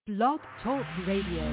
Blog Talk Radio.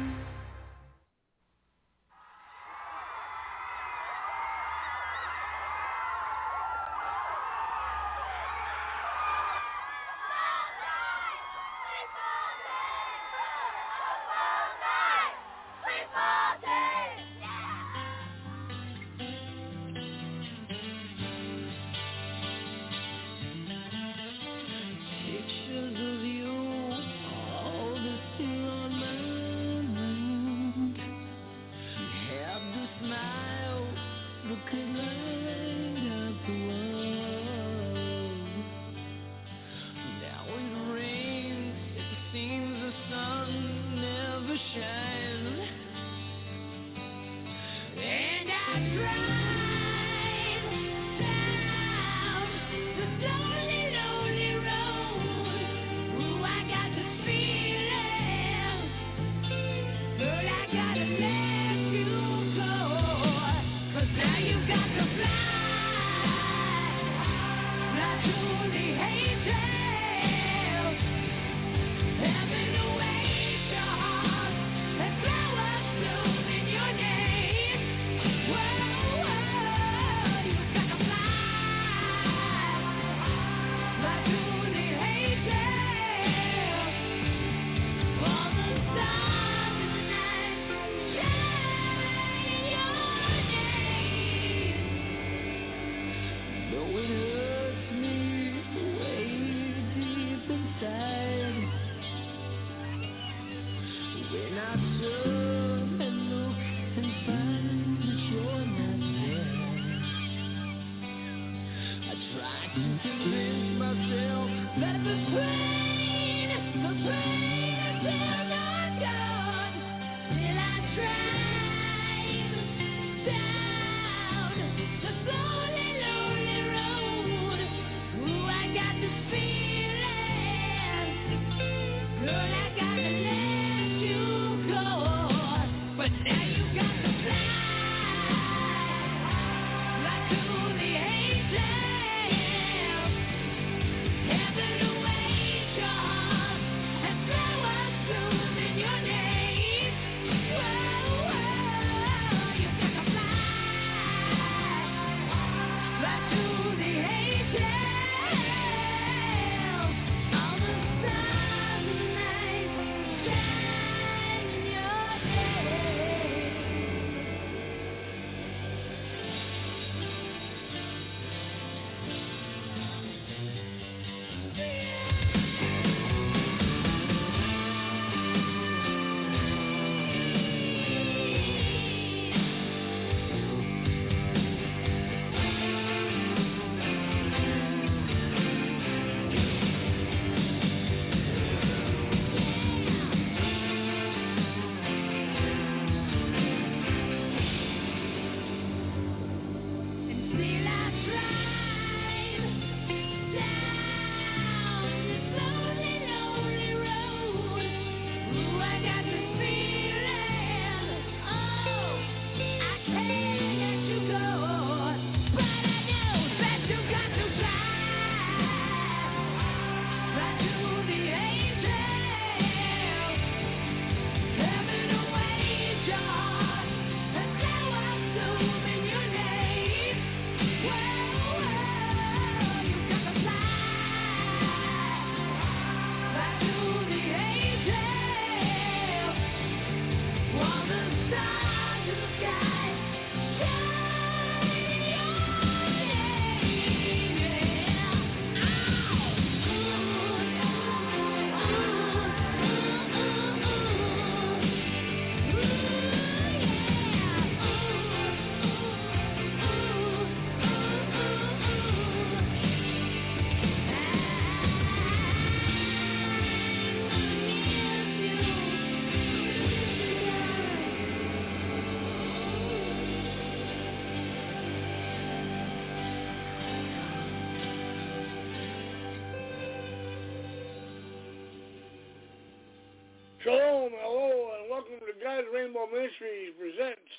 Shalom, hello, and welcome to God's Rainbow Ministries presents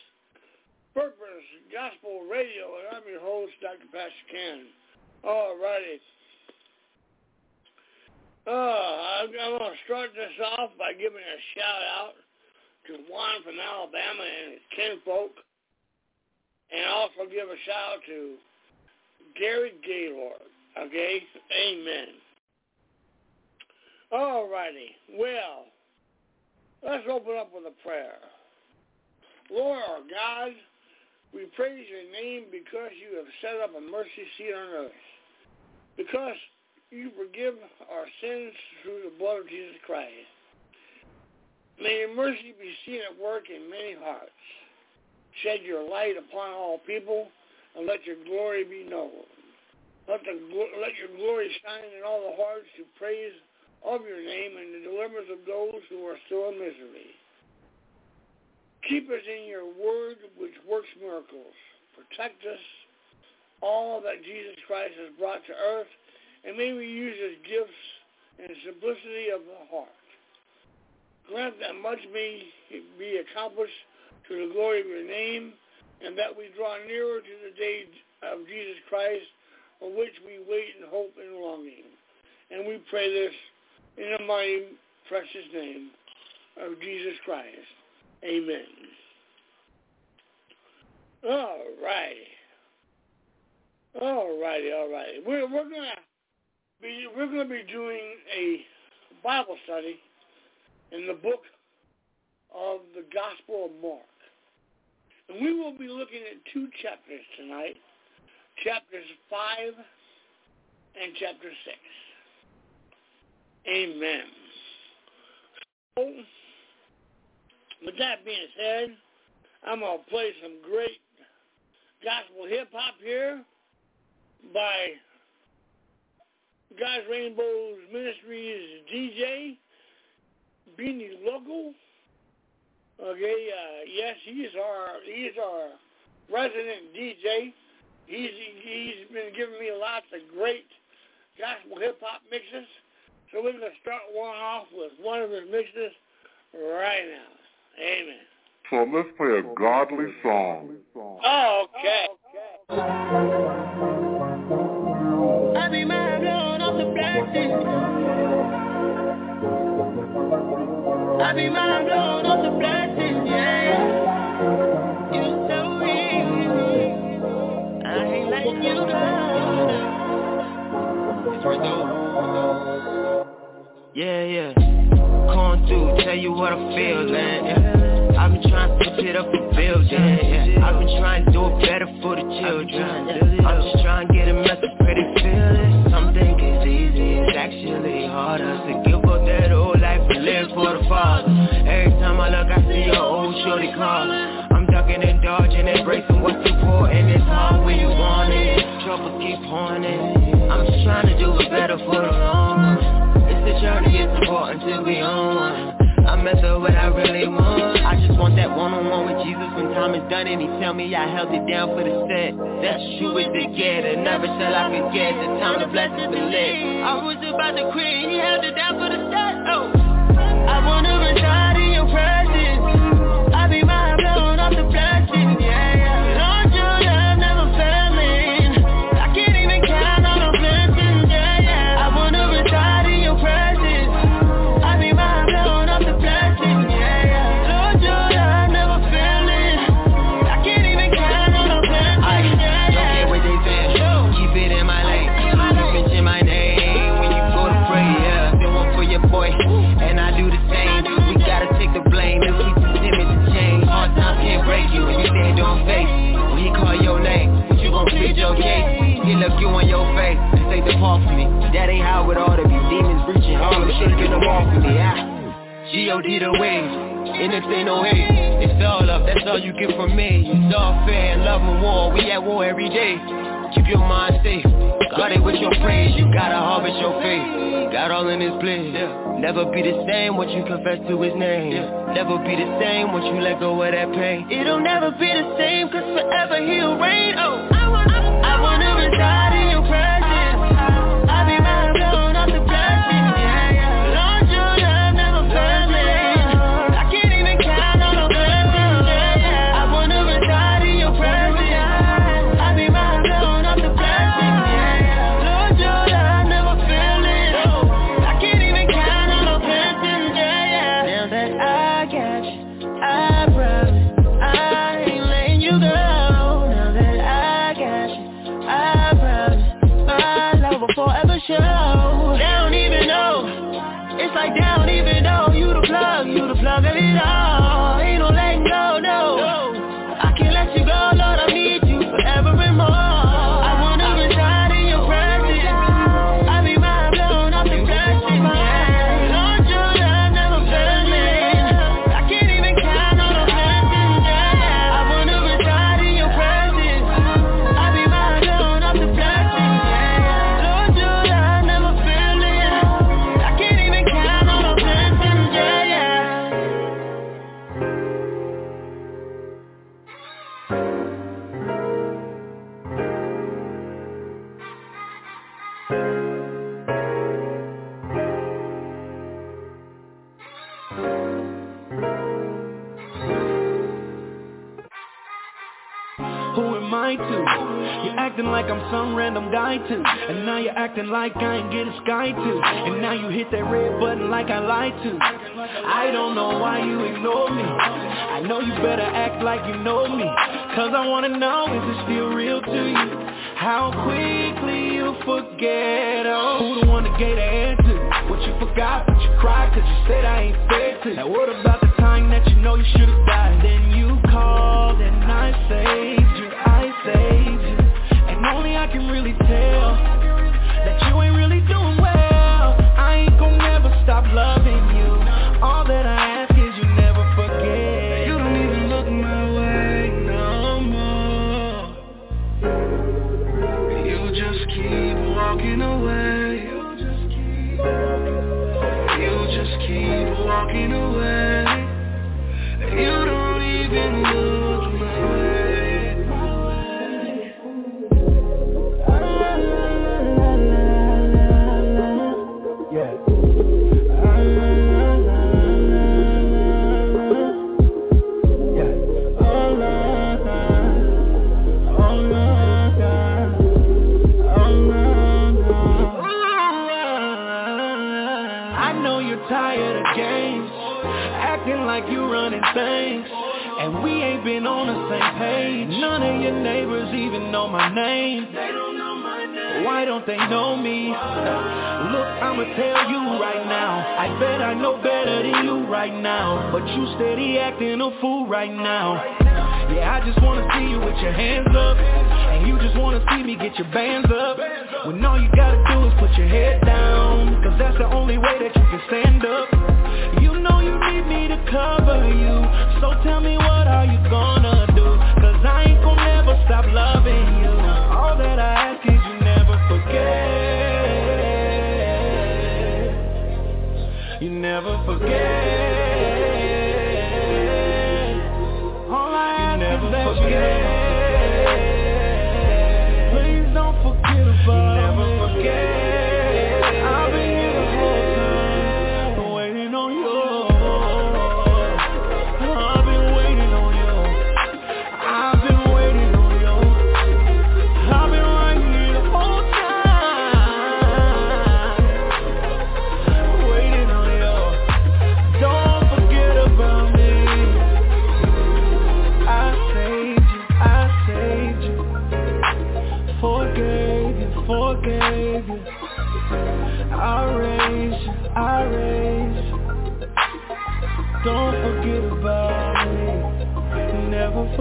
Purpose Gospel Radio, and I'm your host, Dr. Pastor Ken. All righty. I'm going to start this off by giving a shout-out to Juan from Alabama and his kinfolk, and also give a shout-out to Gary Gaylord. Okay? Amen. All righty. Well, let's open up with a prayer. Lord our God, we praise your name because you have set up a mercy seat on earth. Because you forgive our sins through the blood of Jesus Christ. May your mercy be seen at work in many hearts. Shed your light upon all people, and let your glory be known. Let your glory shine in all the hearts to praise of your name and the deliverance of those who are still in misery. Keep us in your word, which works miracles. Protect us, all that Jesus Christ has brought to earth, and may we use his gifts in the simplicity of the heart. Grant that much may be accomplished to the glory of your name, and that we draw nearer to the day of Jesus Christ, for which we wait in hope and longing. And we pray this in the mighty, precious name of Jesus Christ. Amen. All righty. We're gonna be doing a Bible study in the book of the Gospel of Mark, and we will be looking at 2 chapters tonight, chapters 5 and chapter 6. Amen. So, with that being said, I'm going to play some great gospel hip-hop here by God's Rainbow Ministries DJ, Beanie Local. Okay, yes, he's our resident DJ. He's been giving me lots of great gospel hip-hop mixes. So we're going to start one off with one of his mixes right now. Amen. So let's play a godly song. Okay. I be mind blown off the blessing. I be mind blown off the blessing, yeah. You so easy. I ain't like you go. It's Rizzo. Yeah. Going through, tell you what I feel, man. Yeah. I've been trying to put it up for bills, yeah. I've been trying to do it better for the children. I'm just trying to get a message, pretty feel it. Some think it's easy, it's actually harder to give up that old life and live for the Father. Every time I look, I see your old shorty car. I'm ducking and dodging, embracing what's important. It's hard when you want it, trouble keep haunting. I'm just trying to do it better for the long run. It's the journey, it's important to be on one. I mess up what I really want. I just want that one-on-one with Jesus when time is done, and he tell me I held it down for the set. That's true as it get, and never shall I forget the time the blessings been lit. I was about to quit, he held it down for the set. Oh, I wanna reside in your presence. I be mind blown off the blessings, yeah. Lord, your love never failed me. I can't even count on the blessings, yeah. I wanna reside in your presence. I be mind blown off the blessings, yeah. Lord, your love never failed me. I can't even count on the blessings, yeah. Don't care what they say, keep it in my lane. Keep mention my name when you go to pray, yeah. Still one for your boy, and I do the same. We gotta take the blame and keep the timid to change. Hard times can't break you if you stand on faith. When he call your name, but you gon' plead your case. He look you in your face and say depart from me. That ain't how it ought to be. Demons reaching hard, shaking them off of me. G.O.D. the waves, and if they no hate, it's all up, that's all you get from me. It's all fair and love and war, we at war every day. Keep your mind safe, guard it with your praise. You gotta harvest your faith, got all in his place. Never be the same once you confess to his name. Never be the same once you let go of that pain. It'll never be the same, cause forever he'll reign. Oh, I wanna reside in your presence. I be mind blown off the blessings, yeah. Lord, your love never failed me. I can't even count on the blessings, yeah. I wanna reside in your presence. I be mind blown off the blessings, yeah. Lord, your love never failed me. I can't lied to. You're acting like I'm some random guy too. And now you're acting like I ain't get a sky too. And now you hit that red button like I lied to. I don't know why you ignore me. I know you better act like you know me. Cause I wanna know, is it still real to you? How quickly you forget, oh, who the one that gave the answer? What you forgot, but you cried cause you said I ain't fair to you. Now what about the time that you know you should've died? Then you called and I saved you. And only I can really tell that you ain't really doing well. I ain't gon' never stop loving you. All that I ask is you never forget. You don't even look my way no more. You just keep walking away. You just keep walking away. You don't even look my way. Like you running things, and we ain't been on the same page. None of your neighbors even know my name. They don't know my name. Why don't they know me? Look, I'ma tell you right now, I bet I know better than you right now, but you steady acting a fool right now. Yeah, I just wanna see you with your hands up, and you just wanna see me get your bands up, when all you gotta do is put your head down, cause that's the only way that you can stand up. You know you need me to cover you, so tell me what are you gonna do, cause I ain't gon' never stop loving you. All that I ask is you never forget. You never forget. All I ask is that you never forget. Please don't forget about me. Never forget. I've been here the whole time, waiting on you. I've been waiting on you. I've been waiting on you. I've been right here the whole time, waiting on you. Don't forget about me. I saved you. Forgave you. I raised you. Don't forget about me.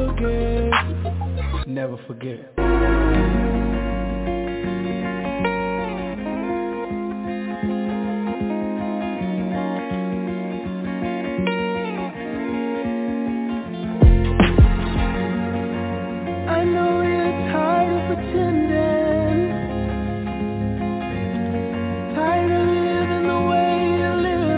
Never forget. I know you're tired of pretending, tired of living the way you're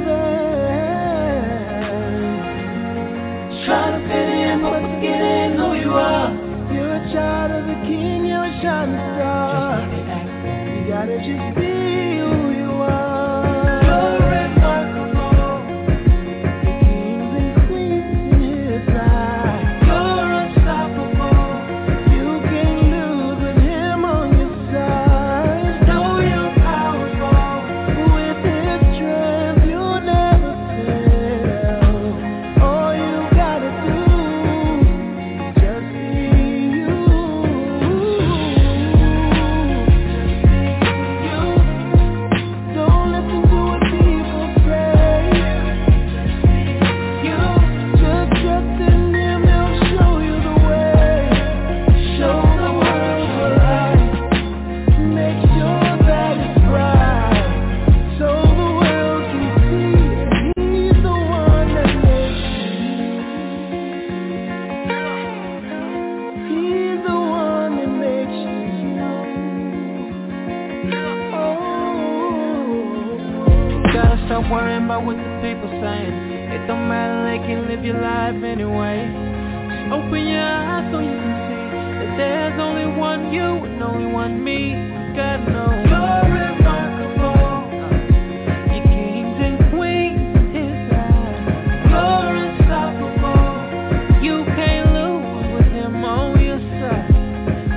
living, trying to fit in but forgetting who you are. You're a child of the king, you're a shining star. You gotta just be who you are. You're remarkable. The kings and queens in his eyes. You're unstoppable. You can't lose with him on your side. Know you're powerful. With his strength you'll never fail. All you gotta do, just be you. Don't listen to what people say. You just trust in him, he'll show you the way. Show the world the light. Make sure that it's bright, so the world can see he's the one that makes you. He's the one that makes you. Gotta stop worrying about what the people saying. It don't matter, they can live your life anyway. Just open your eyes so you can see that there's only one you and only one me. You gotta know you're remarkable. Your kings and queens in his eyes. You're unstoppable. You can't lose with him on your side.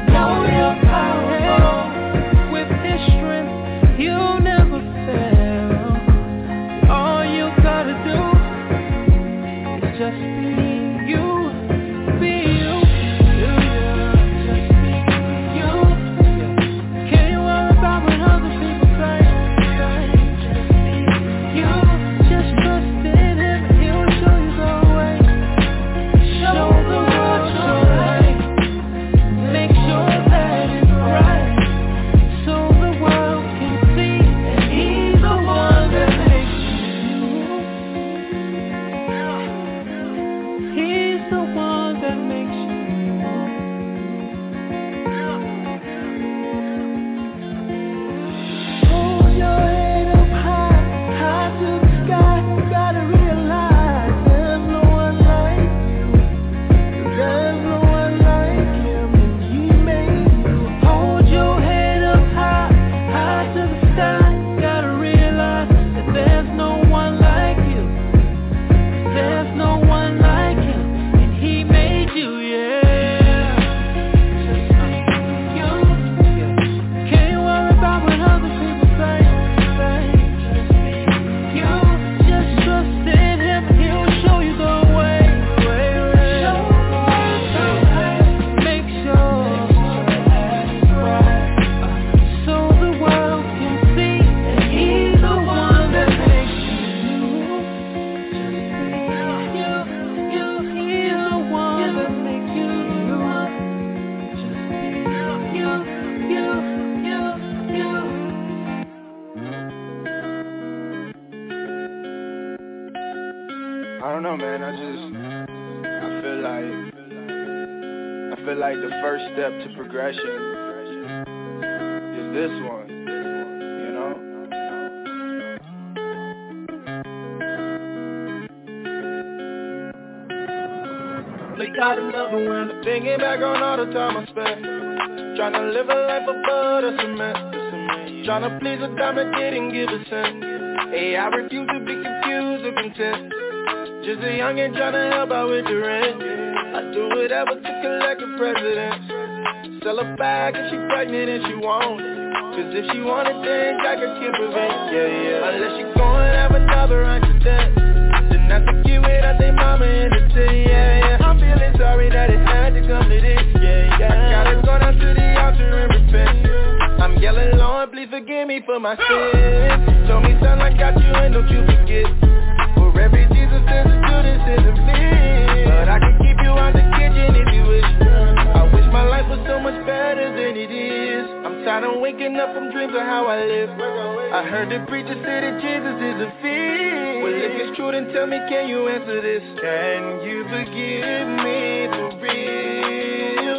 I don't know, man. I feel like the first step to progression is this one, you know? They gotta love it when I'm thinking back on all the time I spent tryna live a life above the cement, tryna please a dime that didn't give a cent. Hey, I refuse to be confused or content, just a youngin' tryna help out with the rent. I do whatever to collect a president, sell her bag if she pregnant and she won't, cause if she want it then Jack I can't prevent. Unless she gon' have another accident, then I think you it, I think mama in the tea. I'm feeling sorry that it had to come to this. I gotta go down to the altar and repent. I'm yelling, Lord, please forgive me for my sins. Told me, son, I got you and don't you forget. For every Jesus there's a Judas in the mix. But I can keep you out the kitchen if you wish. I wish my life was so much better than it is. I'm tired of waking up from dreams of how I live. I heard the preacher say that Jesus is a fiend. Well, if it's true, then tell me, can you answer this? Can you forgive me for real?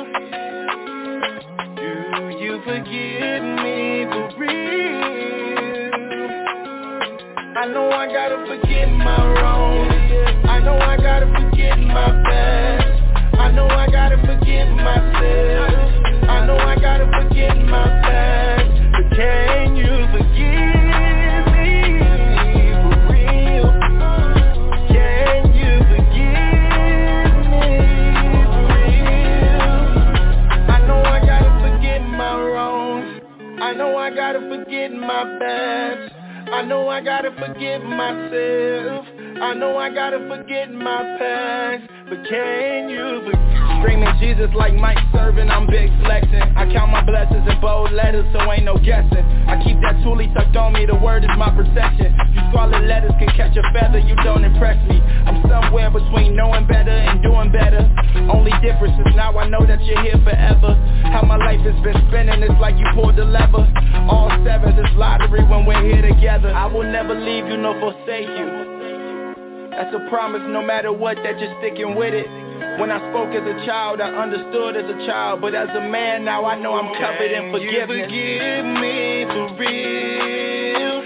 Do you forgive me for real? I know I gotta forget my wrongs. I know I gotta forget my past. I know I gotta forget myself. I know I gotta forget my past. But can you forgive me for real? Can you forgive me for real? I know I gotta forget my wrongs. I know I gotta forget my past. I know I gotta forgive myself. I know I gotta forget my past. But can you forgive? Screaming Jesus like Mike serving, I'm big flexing. I count my blessings in bold letters, so ain't no guessing. I keep that toolie tucked on me, the word is my protection. You scarlet letters can catch a feather, you don't impress me. I'm somewhere between knowing better and doing better. Only difference is now I know that you're here forever. How my life has been spinning, it's like you pulled the lever. All sevens is lottery when we're here together. I will never leave you nor forsake you. That's a promise no matter what, that you're sticking with it. When I spoke as a child, I understood as a child. But as a man now, I know I'm covered in forgiveness. Can you forgive me for real?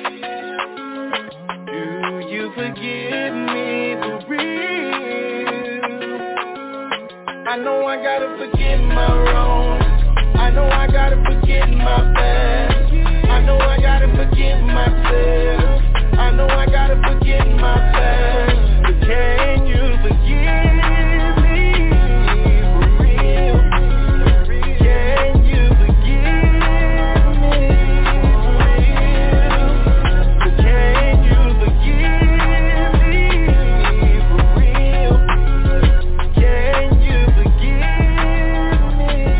Do you forgive me for real? I know I gotta forget my wrongs. I know I gotta forget my past. I know I gotta forget myself. I know I gotta forget my past. But can you forgive me for real? Can you forgive me for real? But can you forgive me for real? Can you forgive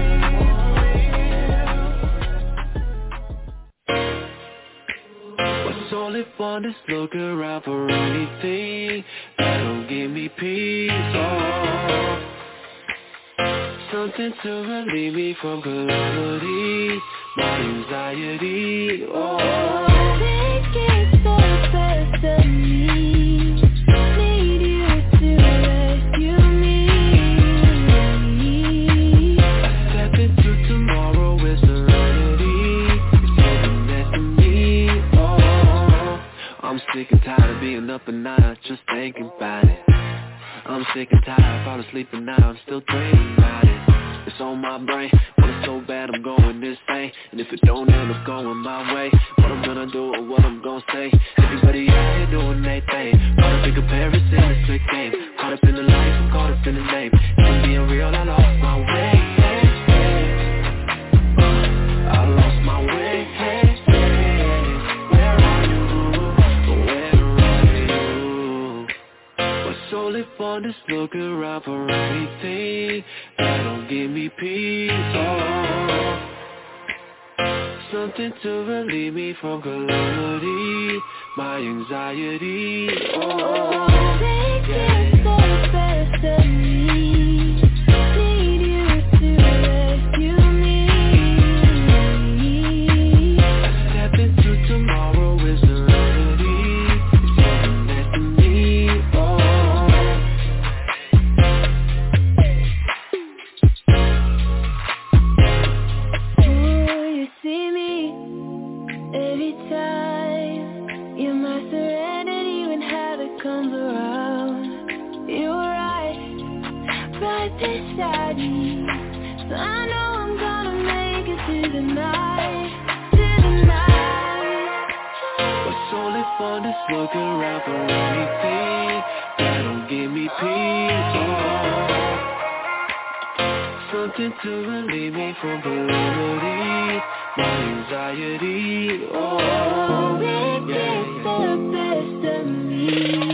me for real? What's all it want is look around for anything that'll give me peace, oh. Something to relieve me from calamity, my anxiety, oh. Think it's so bad to me. Need you to rescue me. I step into tomorrow with serenity. It's something that's to me, oh. I'm sick and tired of being up at night just thinking about it. I'm sick and tired, fall asleep and now I'm still dreaming about it. It's on my brain, want it so bad I'm going insane. And if it don't end up going my way, what I'm gonna do or what I'm gonna say. Everybody out here doing their thing, caught up in comparison, it's a game. Caught up in the life, caught up in the name. If being real, I lost my way. I lost my way. All it want is look around for anything that'll give me peace, oh. Something to relieve me from calamity, my anxiety, oh. Think it's so bad to me. Need you to rescue me. I step into tomorrow with serenity. It's something that's to me, oh. beside me. So I know I'm gonna make it through the night. What's only fun is looking around for anything that'll give me peace. Oh, something to relieve me from calamity, my anxiety. Oh, it yeah, gets the best of me.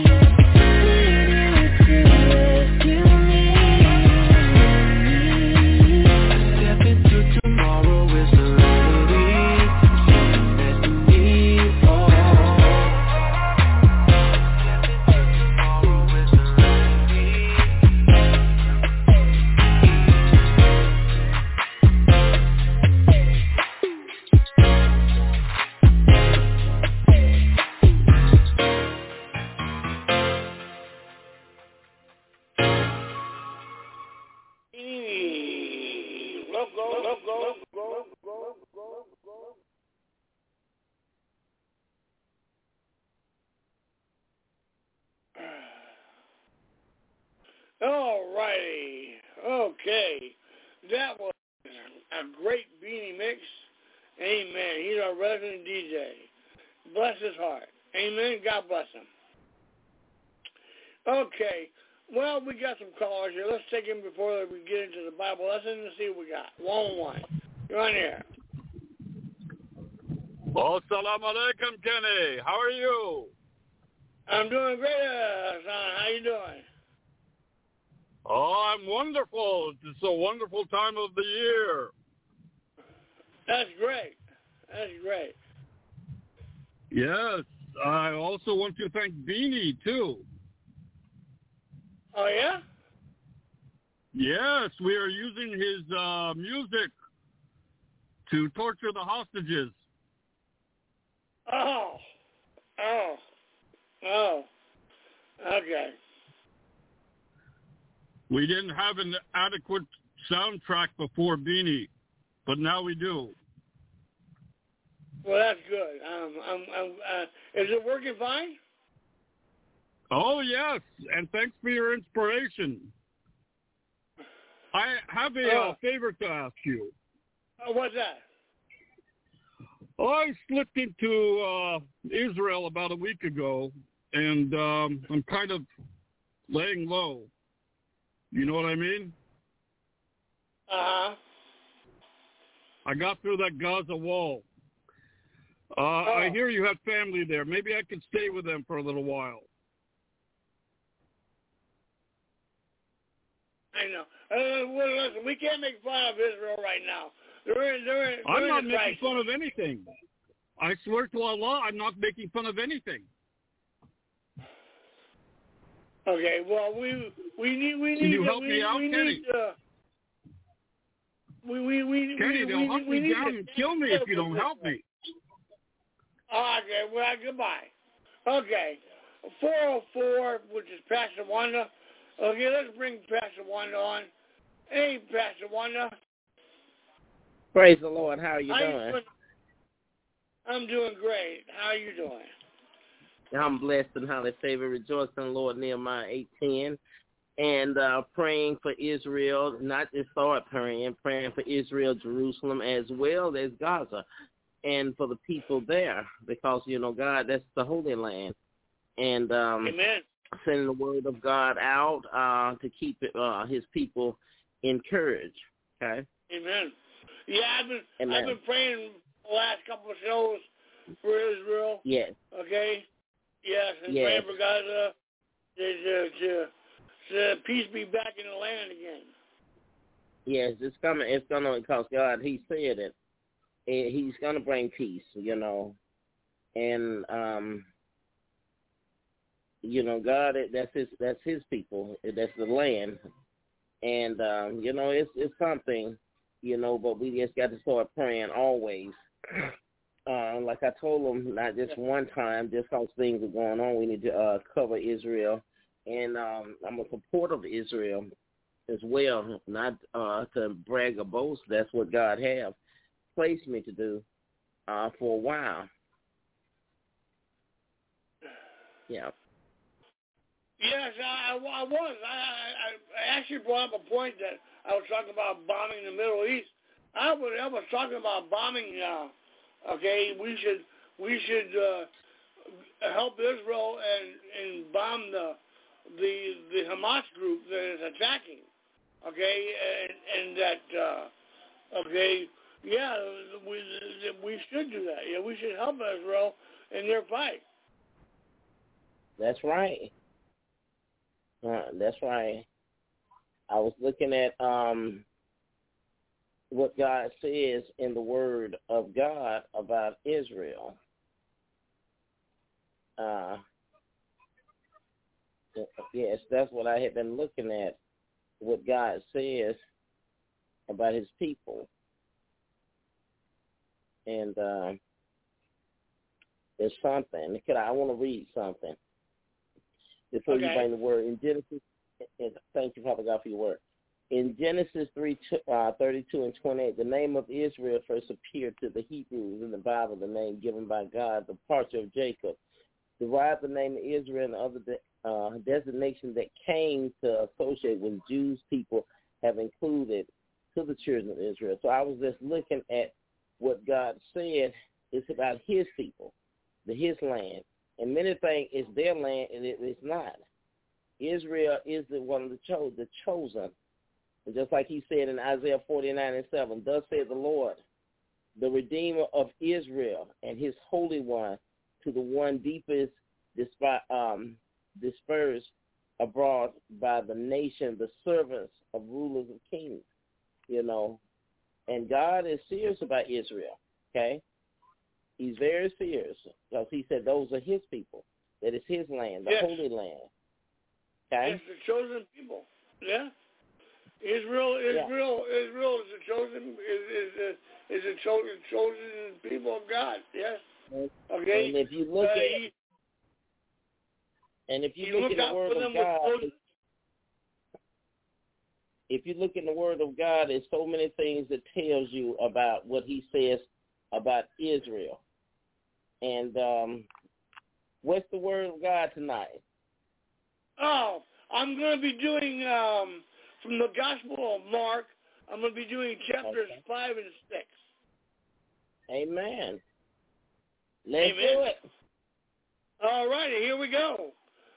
All righty. Okay. That was a great Beanie mix. Amen. He's our resident DJ. Bless his heart. Amen. God bless him. Okay. Well, we got some callers here. Let's take them before we get into the Bible lesson and see what we got. 1-1. You're on here. Oh, salam alaikum, Kenny. How are you? I'm doing great, son. How you doing? Oh, I'm wonderful. It's a wonderful time of the year. That's great. That's great. Yes. I also want to thank Beanie, too. Oh, yeah? Yes, we are using his music to torture the hostages. Oh. Okay. We didn't have an adequate soundtrack before Beanie, but now we do. Well, that's good. Is it working fine? Oh, yes, and thanks for your inspiration. I have a favor to ask you. What's that? I slipped into Israel about a week ago, and I'm kind of laying low. You know what I mean? Uh-huh. I got through that Gaza wall. I hear you have family there. Maybe I could stay with them for a little while. I know. Well, listen, we can't make fun of Israel right now. They're I'm not in making crisis. fun of anything. I swear to Allah, I'm not making fun of anything. Okay, well, we need. Can you help me out, Kenny? Kenny, they'll hunt me down and kill me if you don't help me. Okay, well, goodbye. Okay, 404, which is Pastor Wanda. Okay, let's bring Pastor Wanda on. Hey, Pastor Wanda. Praise the Lord. How are you doing? I'm doing great. How are you doing? I'm blessed and highly favored. Rejoice in the Lord, Nehemiah 8:10. And praying for Israel, not just start praying for Israel, Jerusalem, as well as Gaza, and for the people there, because, you know, God, that's the Holy Land. And Amen. Sending the word of God out to keep his people encouraged. Okay? Amen. Yeah, Amen. I've been praying the last couple of shows for Israel. Yes. Okay? Yes, and yes. praying for Gaza to peace be back in the land again. Yes, it's coming. It's going to, because God, he said it. He's going to bring peace, you know. And, you know, God, that's his people. That's the land. And, you know, it's something, you know, but we just got to start praying always. Like I told them, not just one time, just because things are going on, we need to cover Israel. And I'm a supporter of Israel as well, not to brag or boast. That's what God has placed me to do for a while. Yeah. Yes, I was. I actually brought up a point that I was talking about bombing the Middle East. I was talking about bombing. Okay, we should help Israel and bomb the Hamas group that is attacking. Okay, and that okay, yeah, we should do that. Yeah, we should help Israel in their fight. That's right. That's right. I was looking at what God says in the Word of God about Israel. Yes, that's what I had been looking at, what God says about his people. And there's something. I want to read something before you bring the word. In Genesis, and thank you, Father God, for your word. In Genesis 3:32 and 28, the name of Israel first appeared to the Hebrews in the Bible, the name given by God, the departure of Jacob. Derived the name of Israel and other designation that came to associate with Jews people have included to the children of Israel. So I was just looking at what God said is about his people, his land. And many think it's their land, and it's not. Israel is the one of the chosen. And just like he said in Isaiah 49:7, thus saith the Lord, the Redeemer of Israel and his Holy One, to the one deepest dispersed abroad by the nation, the servants of rulers of kings, And God is serious about Israel, okay? He's very serious because he said those are his people. That is his land, the Holy Land. Okay? It's the chosen people. Yeah. Israel is the chosen is the chosen people of God. Yes. Okay. And if you look in the Word of God, if you look in the Word of God, there's so many things that tells you about what he says about Israel. And what's the Word of God tonight? Oh, I'm going to be doing from the Gospel of Mark. I'm going to be doing chapters 5 and 6. Amen. Let's do it. All righty, here we go.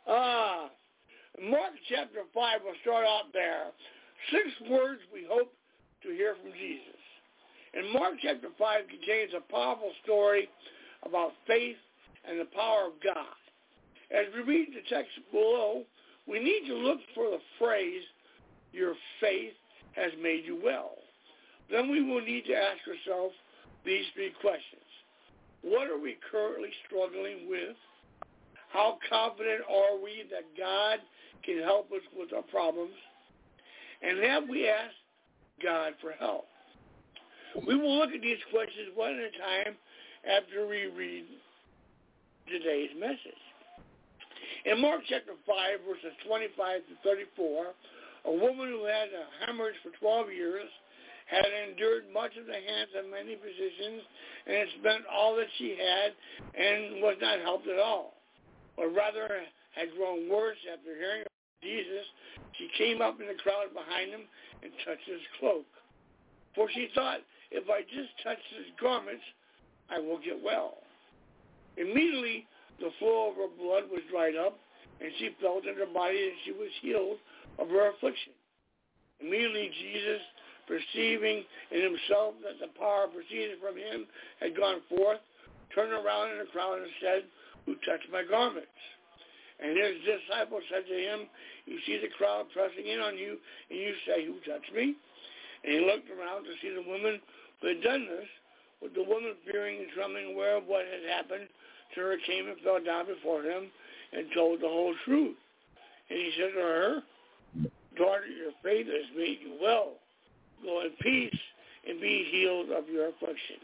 Mark chapter 5 will start out there. 6 words we hope to hear from Jesus. And Mark chapter 5 contains a powerful story about faith and the power of God. As we read the text below, we need to look for the phrase, your faith has made you well. Then we will need to ask ourselves these 3 questions. What are we currently struggling with? How confident are we that God can help us with our problems? And have we asked God for help? We will look at these questions one at a time after we read today's message. In Mark chapter 5, verses 25 to 34, a woman who had a hemorrhage for 12 years had endured much of the hands of many physicians and had spent all that she had and was not helped at all, but rather had grown worse after hearing of Jesus. She came up in the crowd behind him and touched his cloak. For she thought, if I just touch his garments, I will get well. Immediately, the flow of her blood was dried up, and she felt in her body that she was healed of her affliction. Immediately, Jesus, perceiving in himself that the power proceeding from him had gone forth, turned around in the crowd and said, who touched my garments? And his disciples said to him, you see the crowd pressing in on you, and you say, who touched me? And he looked around to see the woman who had done this. But the woman, fearing and trembling, aware of what had happened to her, came and fell down before him and told the whole truth. And he said to her, daughter, your faith has made you well. Go in peace and be healed of your affliction.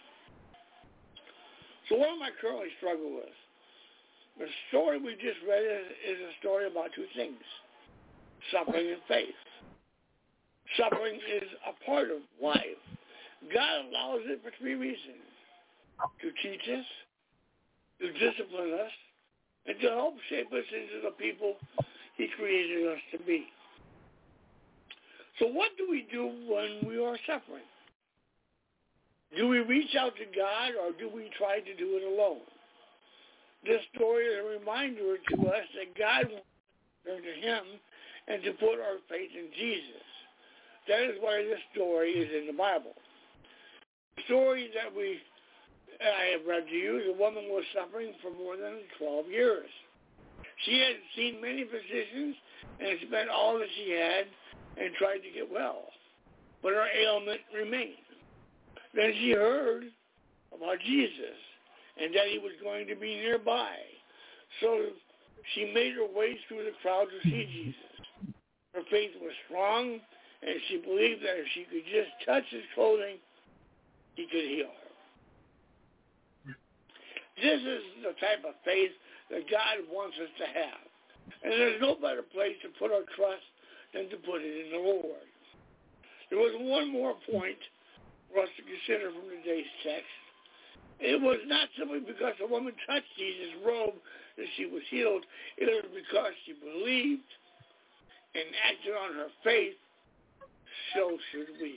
So what am I currently struggling with? The story we just read is a story about 2 things, suffering and faith. Suffering is a part of life. God allows it for 3 reasons: to teach us, to discipline us, and to help shape us into the people he created us to be. So what do we do when we are suffering? Do we reach out to God, or do we try to do it alone? This story is a reminder to us that God wants to turn to him and to put our faith in Jesus. That is why this story is in the Bible. The story that I have read to you, the woman was suffering for more than 12 years. She had seen many physicians and spent all that she had and tried to get well, but her ailment remained. Then she heard about Jesus and that he was going to be nearby. So she made her way through the crowd to see Jesus. Her faith was strong, and she believed that if she could just touch his clothing, he could heal her. This is the type of faith that God wants us to have. And there's no better place to put our trust than to put it in the Lord. There was one more point for us to consider from today's text. It was not simply because the woman touched Jesus' robe that she was healed. It was because she believed and acted on her faith. So should we.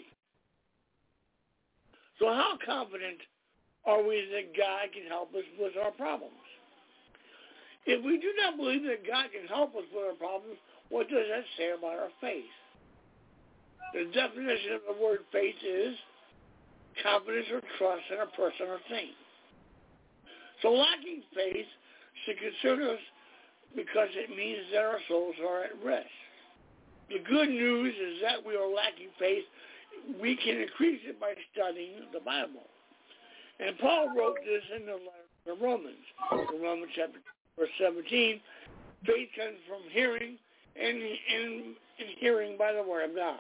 So how confident are we that God can help us with our problems? If we do not believe that God can help us with our problems, what does that say about our faith? The definition of the word faith is confidence or trust in a person or thing. So lacking faith should concern us because it means that our souls are at rest. The good news is that we are lacking faith. We can increase it by studying the Bible. And Paul wrote this in the letter to Romans. In Romans chapter verse 17, faith comes from hearing, and hearing by the word of God.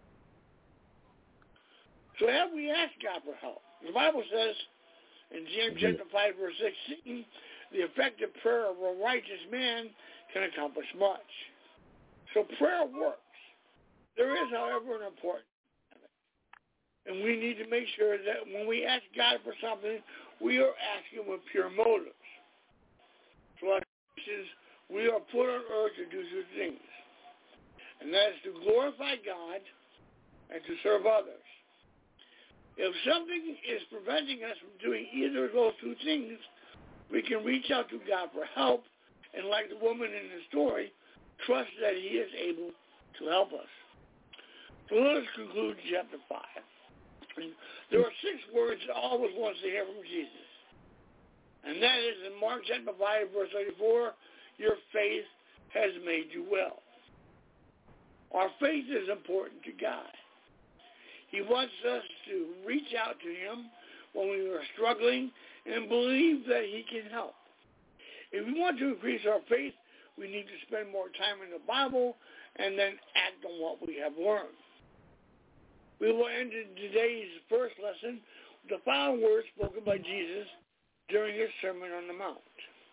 So have we asked God for help? The Bible says in James chapter 5, verse 16, the effective prayer of a righteous man can accomplish much. So prayer works. There is, however, an important and we need to make sure that when we ask God for something, we are asking with pure motives. So as Christians, we are put on earth to do two things, and that is to glorify God and to serve others. If something is preventing us from doing either of those two things, we can reach out to God for help, and like the woman in the story, trust that he is able to help us. So let us conclude chapter 5. There are 6 words that all of us want to hear from Jesus. And that is in Mark chapter 5, verse 34, your faith has made you well. Our faith is important to God. He wants us to reach out to him when we are struggling and believe that he can help. If we want to increase our faith, we need to spend more time in the Bible and then act on what we have learned. We will end today's first lesson with the final words spoken by Jesus during his Sermon on the Mount.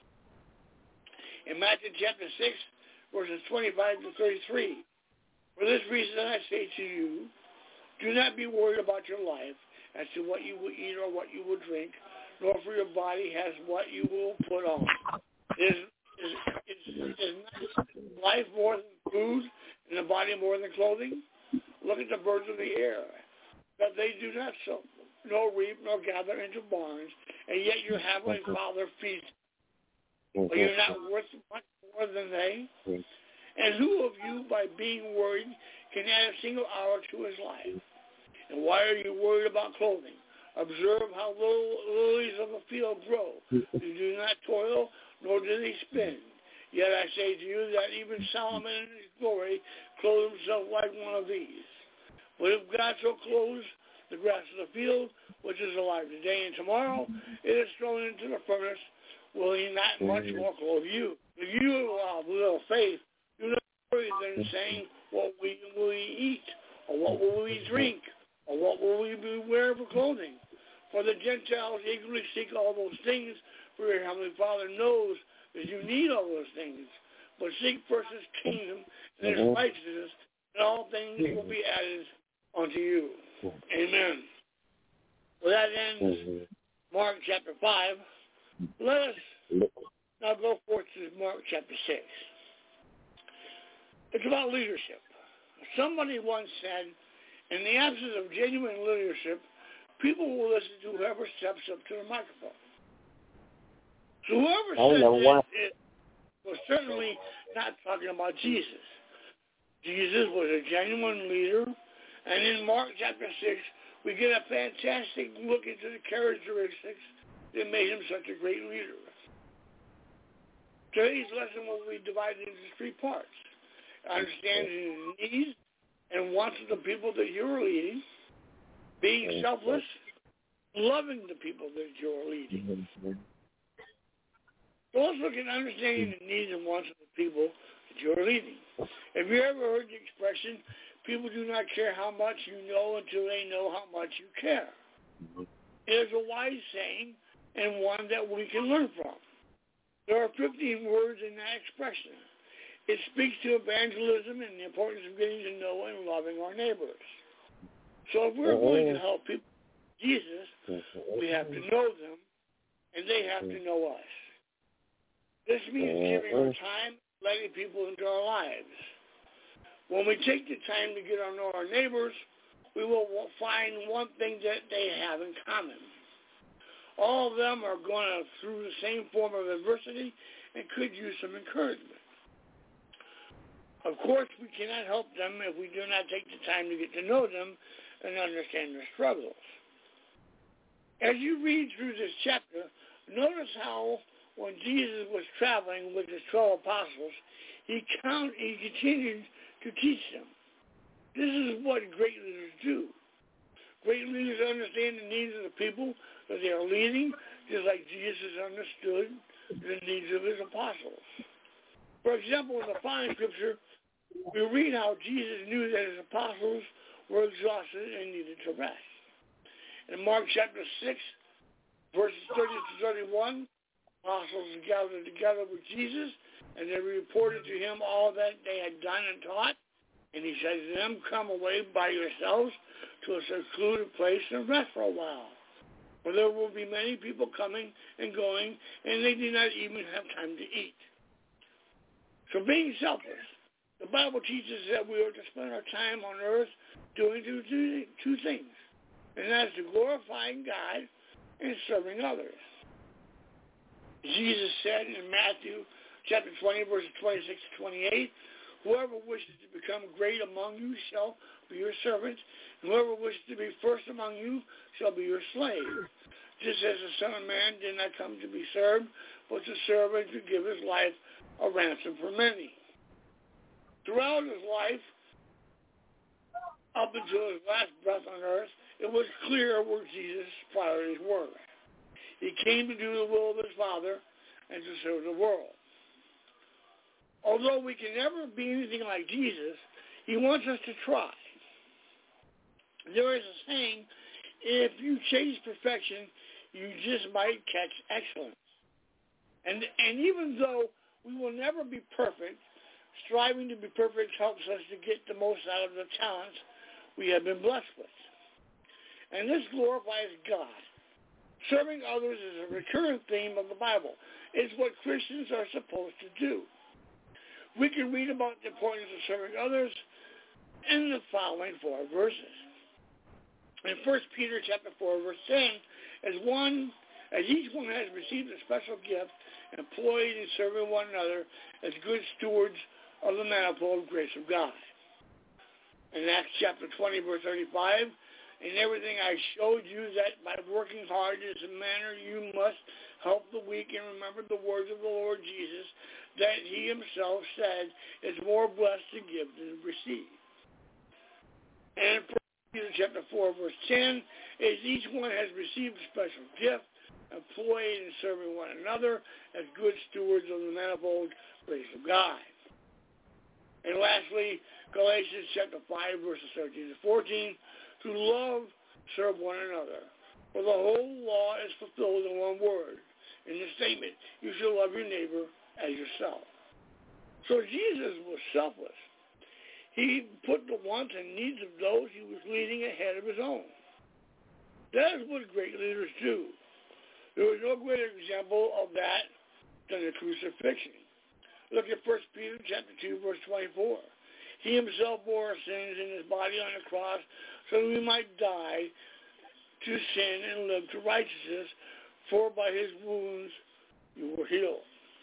In Matthew chapter 6, verses 25 to 33, for this reason I say to you, do not be worried about your life as to what you will eat or what you will drink, nor for your body as what you will put on. Is not life more than food and the body more than clothing? Look at the birds of the air, that they do not sow, nor reap, nor gather into barns, and yet your heavenly Father feeds them. Are you not worth much more than they? And who of you, by being worried, can add a single hour to his life? And why are you worried about clothing? Observe how little lilies of the field grow. They do not toil, nor do they spin. Yet I say to you that even Solomon in his glory clothed himself like one of these. But if God so clothes the grass of the field, which is alive today and tomorrow, it is thrown into the furnace, will he not much more clothe you? If you have little faith, do not worry then saying, what will we eat? Or what will we drink? Or what will we wear for clothing? For the Gentiles eagerly seek all those things, for your heavenly Father knows that you need all those things. But seek first his kingdom and his righteousness, and all things will be added unto you. Amen. Well, that ends Mark chapter 5. Let us now go forth to Mark chapter 6. It's about leadership. Somebody once said, in the absence of genuine leadership, people will listen to whoever steps up to the microphone. So whoever said this was certainly not talking about Jesus. Jesus was a genuine leader, and in Mark chapter 6, we get a fantastic look into the characteristics that made him such a great leader. Today's lesson will be divided into three parts: understanding the needs and wants of the people that you're leading, being selfless, loving the people that you're leading. So let's look at understanding the needs and wants of the people that you're leading. Have you ever heard the expression, people do not care how much you know until they know how much you care? It is a wise saying and one that we can learn from. There are 15 words in that expression. It speaks to evangelism and the importance of getting to know and loving our neighbors. So if we're going to help people with Jesus, we have to know them, and they have to know us. This means giving our time, letting people into our lives. When we take the time to get to know our neighbors, we will find one thing that they have in common. All of them are going through the same form of adversity and could use some encouragement. Of course, we cannot help them if we do not take the time to get to know them and understand their struggles. As you read through this chapter, notice how when Jesus was traveling with his 12 apostles, he continued to teach them. This is what great leaders do. Great leaders understand the needs of the people that they are leading, just like Jesus understood the needs of his apostles. For example, in the following scripture, we read how Jesus knew that his apostles were exhausted and needed to rest. In Mark chapter 6, verses 30 to 31, apostles gathered together with Jesus, and they reported to him all that they had done and taught. And he said to them, come away by yourselves to a secluded place and rest for a while. For there will be many people coming and going, and they do not even have time to eat. So being selfless, the Bible teaches that we are to spend our time on earth doing two things, and that is to glorifying God and serving others. Jesus said in Matthew chapter 20, verses 26 to 28, whoever wishes to become great among you shall be your servant, and whoever wishes to be first among you shall be your slave. Just as the Son of Man did not come to be served, but to serve and to give his life a ransom for many. Throughout his life, up until his last breath on earth, it was clear where Jesus' priorities were. He came to do the will of his Father and to serve the world. Although we can never be anything like Jesus, he wants us to try. There is a saying, if you chase perfection, you just might catch excellence. And even though we will never be perfect, striving to be perfect helps us to get the most out of the talents we have been blessed with. And this glorifies God. Serving others is a recurrent theme of the Bible. It's what Christians are supposed to do. We can read about the importance of serving others in the following 4 verses. In 1 Peter chapter 4, verse 10, as each one has received a special gift, employed in serving one another as good stewards of the manifold grace of God. In Acts chapter 20, verse 35, in everything I showed you that by working hard is a manner you must help the weak and remember the words of the Lord Jesus, that he himself said, it's more blessed to give than to receive. And in Peter chapter 4, verse 10, as each one has received a special gift, employed in serving one another as good stewards of the manifold grace of God. And lastly, Galatians chapter 5, verses 13 to 14, to love, serve one another. For the whole law is fulfilled in one word, in the statement, you shall love your neighbor as yourself. So Jesus was selfless. He put the wants and needs of those he was leading ahead of his own. That is what great leaders do. There was no greater example of that than the crucifixion. Look at 1 Peter chapter 2, verse 24. He himself bore our sins in his body on the cross so that we might die to sin and live to righteousness, for by his wounds you were healed.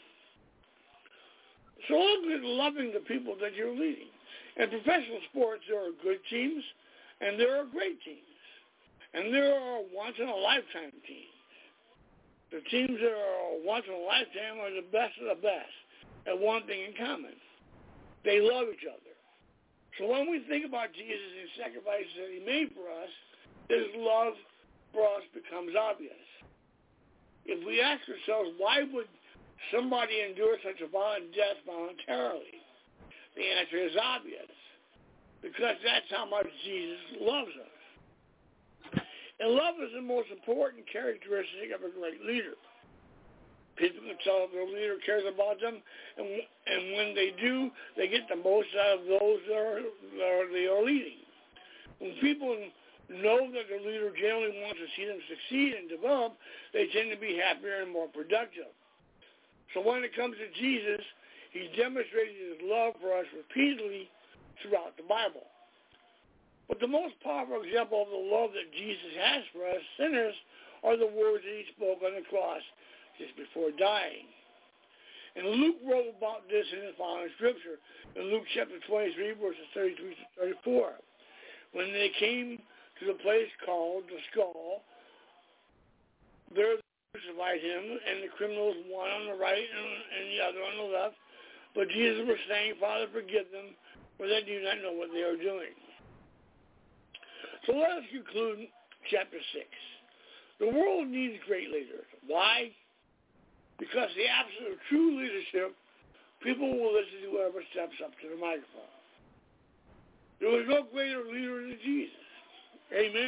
So look at loving the people that you're leading. In professional sports, there are good teams, and there are great teams. And there are once-in-a-lifetime teams. The teams that are once-in-a-lifetime are the best of the best at one thing in common. They love each other. So when we think about Jesus and the sacrifices that he made for us, his love for us becomes obvious. If we ask ourselves, why would somebody endure such a violent death voluntarily? The answer is obvious. Because that's how much Jesus loves us. And love is the most important characteristic of a great leader. People can tell if their leader cares about them, and when they do, they get the most out of those they are leading. When people know that their leader generally wants to see them succeed and develop, they tend to be happier and more productive. So when it comes to Jesus, he demonstrated his love for us repeatedly throughout the Bible. But the most powerful example of the love that Jesus has for us sinners are the words that he spoke on the cross just before dying. And Luke wrote about this in his following scripture, in Luke chapter 23, verses 33 to 34. When they came to the place called the Skull, there they crucified him, and the criminals, one on the right and the other on the left. But Jesus was saying, Father, forgive them, for they do not know what they are doing. So let us conclude chapter 6. The world needs great leaders. Why? Because the absence of true leadership, people will listen to whoever steps up to the microphone. There was no greater leader than Jesus. Amen.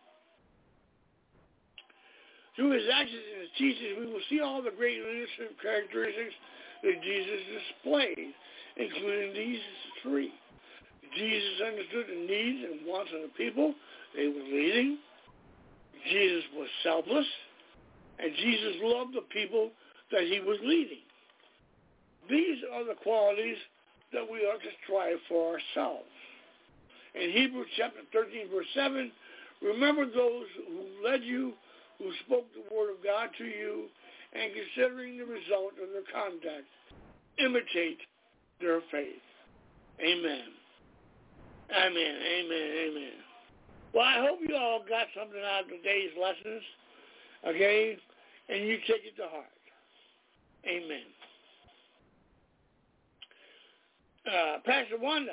Through his actions and his teachings, we will see all the great leadership characteristics that Jesus displayed, including these three. Jesus understood the needs and wants of the people they were leading. Jesus was selfless. And Jesus loved the people that he was leading. These are the qualities that we are to strive for ourselves. In Hebrews chapter 13, verse 7, remember those who led you, who spoke the word of God to you, and considering the result of their conduct, imitate their faith. Amen. Amen, amen, amen. Well, I hope you all got something out of today's lessons, okay, and you take it to heart. Amen. Pastor Wanda.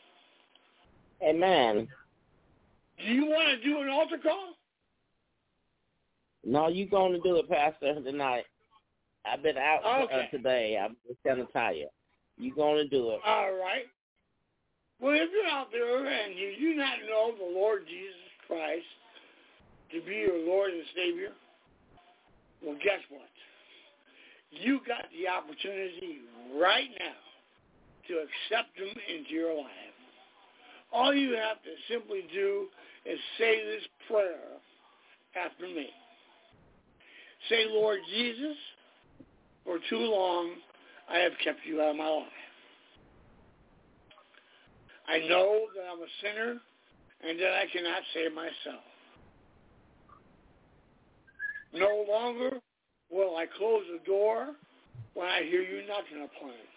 Amen. Do you want to do an altar call? No, you're going to do it, Pastor, tonight. I've been out today. I'm just kind of tired. You're going to do it. All right. Well, if you're out there and you do not know the Lord Jesus Christ to be your Lord and Savior, well, guess what? You got the opportunity right now to accept him into your life. All you have to simply do is say this prayer after me. Say, Lord Jesus, for too long I have kept you out of my life. I know that I'm a sinner and that I cannot save myself. No longer will I close the door when I hear you knocking upon it.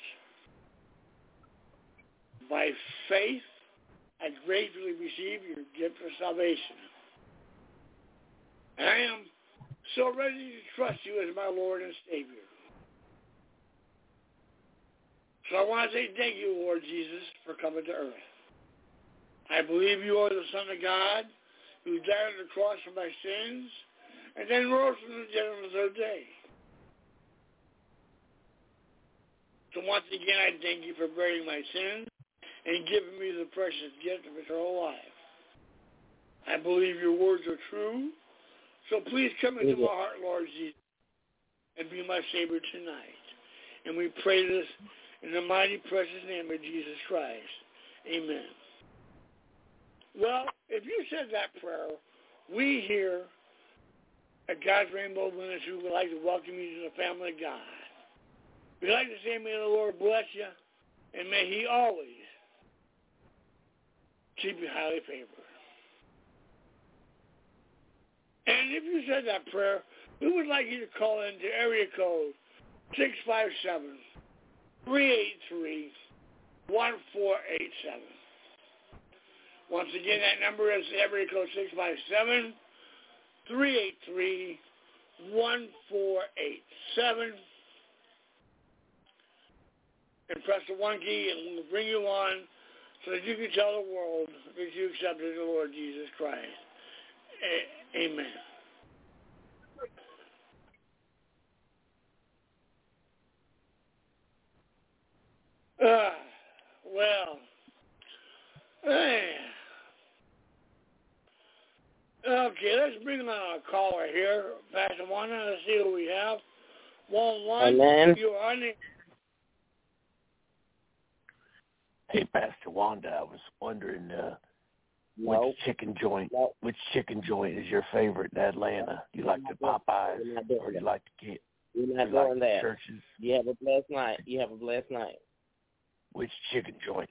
By faith, I gratefully receive your gift of salvation. And I am so ready to trust you as my Lord and Savior. So I want to say thank you, Lord Jesus, for coming to earth. I believe you are the Son of God who died on the cross for my sins and then rose from the dead on the third day. So once again, I thank you for bearing my sins and giving me the precious gift of eternal life. I believe your words are true, so please come into my heart, Lord Jesus, and be my Savior tonight. And we pray this in the mighty, precious name of Jesus Christ. Amen. Well, if you said that prayer, we here at God's Rainbow Ministry would like to welcome you to the family of God. We'd like to say, may the Lord bless you, and may he always keep you highly favored. And if you said that prayer, we would like you to call into area code 657-383-1487. Once again, that number is area code 657-383-1487. And press the 1 key and we'll bring you on so that you can tell the world that you accepted the Lord Jesus Christ. Amen. Okay, let's bring on a caller here. Pastor Wanda, let's see who we have. 1-1, you're on the... Hey, Pastor Wanda, I was wondering which chicken joint is your favorite in Atlanta? You like the Popeyes or you like the Kid? We're not doing that. Churches? You have a blessed night. Which chicken joint?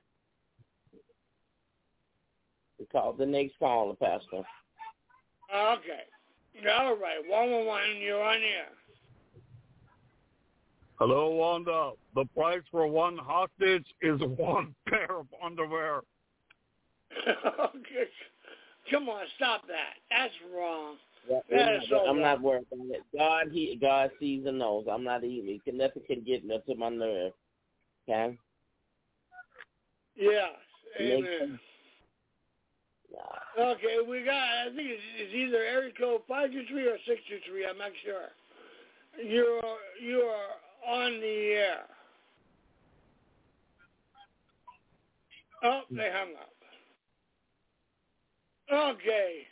We call the next caller, Pastor. Okay. All right. 1-1, you're on here. Hello, Wanda. The price for one hostage is one pair of underwear. Okay. Come on, stop that. That's wrong. I'm not worried about it. God sees and knows. I'm not eating it. Nothing can get me to my nerve. Okay? Yes. Amen. Okay, we got, I think it's either area code 523 or 623. I'm not sure. You are on the air. Oh, they hung up. Okay,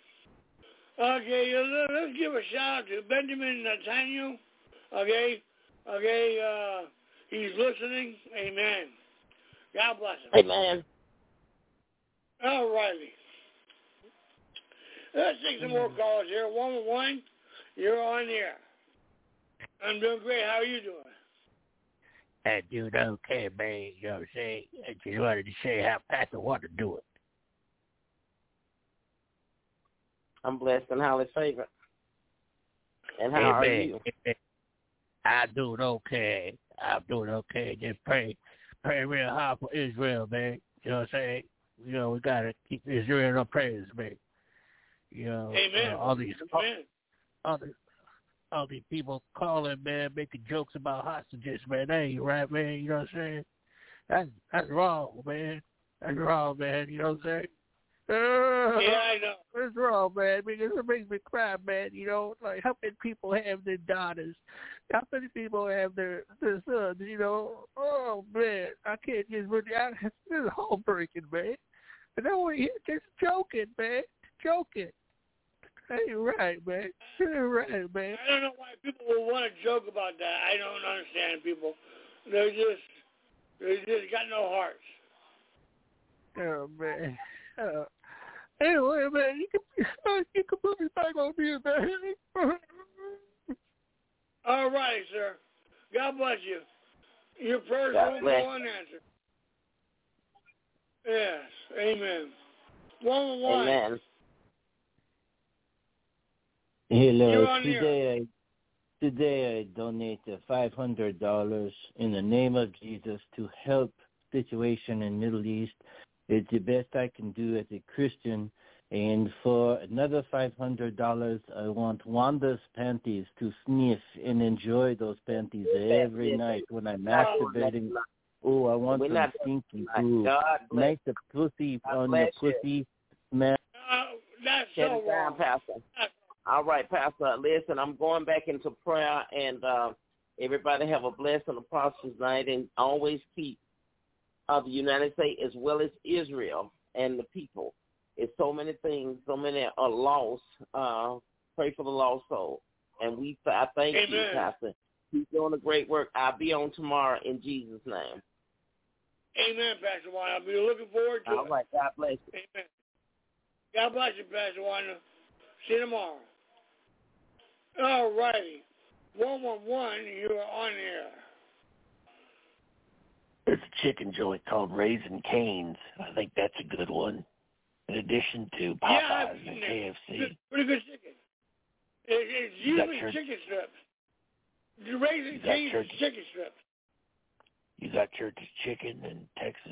let's give a shout out to Benjamin Nathaniel. Okay, he's listening. Amen. God bless him. Amen. All righty. Let's take some more calls here. 1-1, you're on the air. I'm doing great. How are you doing? I'm doing okay, man. You know what I'm saying? I just wanted to say how Pastor wanted to do it. I'm blessed and highly favored. And how are you? I'm doing okay. Just pray real hard for Israel, man. You know what I'm saying? You know, we got to keep Israel in our prayers, man. You know, Amen. All these people calling, man, making jokes about hostages, man. That ain't right, man. You know what I'm saying? That's wrong, man. That's wrong, man. You know what I'm saying? Yeah, I know. That's wrong, man, because it makes me cry, man. You know, like how many people have their daughters? How many people have their sons? You know, oh man, I can't just really. This is heartbreaking, man. And I want to hear just joking, man, joking. That ain't right, man. That ain't right, man. I don't know why people would want to joke about that. I don't understand people. They just got no hearts. Oh man. Anyway, man, you can put me back on mute, man. All right, sir. God bless you. Your prayers will go unanswered. Yes. Amen. 1-1. Amen. Hello. Today I donated $500 in the name of Jesus to help situation in Middle East. It's the best I can do as a Christian. And for another $500, I want Wanda's panties to sniff and enjoy those panties every night when I'm masturbating. Oh, I want some stinky food. Nice pussy on your pussy, man. That's Shut so it down, wrong. Pastor. All right, Pastor. Listen, I'm going back into prayer, and everybody have a blessed and a prosperous night, and always keep the United States as well as Israel and the people. It's so many things, so many are lost. Pray for the lost soul. And I thank you, Pastor. Keep doing a great work. I'll be on tomorrow in Jesus' name. Amen, Pastor Wanda. I'll be looking forward to it. All right. God bless you. Amen. God bless you, Pastor Wanda. See you tomorrow. All righty. 1-1, you're on air. There's a chicken joint called Raising Cane's. I think that's a good one. In addition to Popeyes and KFC. Pretty good chicken. It's usually chicken strips. The Raising Cane's chicken strips. You got Church's Chicken in Texas?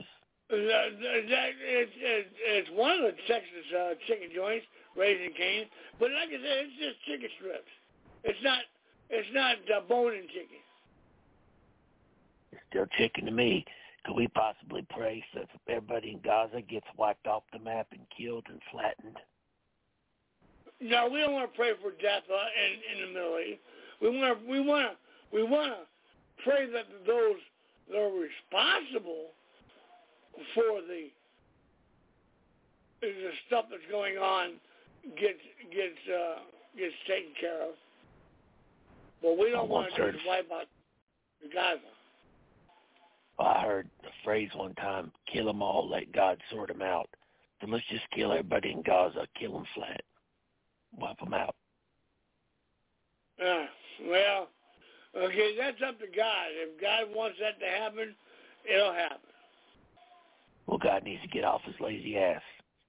It's one of the Texas chicken joints, Raising Cane. But like I said, it's just chicken strips. It's not bone-in chicken. It's still chicken to me. Could we possibly pray so that everybody in Gaza gets wiped off the map and killed and flattened? No, we don't want to pray for death in the Middle East. We want to pray that those that are responsible for the stuff that's going on gets taken care of. But we don't want to just wipe out Gaza. Well, I heard the phrase one time, kill them all, let God sort them out. So let's just kill everybody in Gaza, kill them flat, wipe them out. Well, okay, that's up to God. If God wants that to happen, it'll happen. Well, God needs to get off his lazy ass.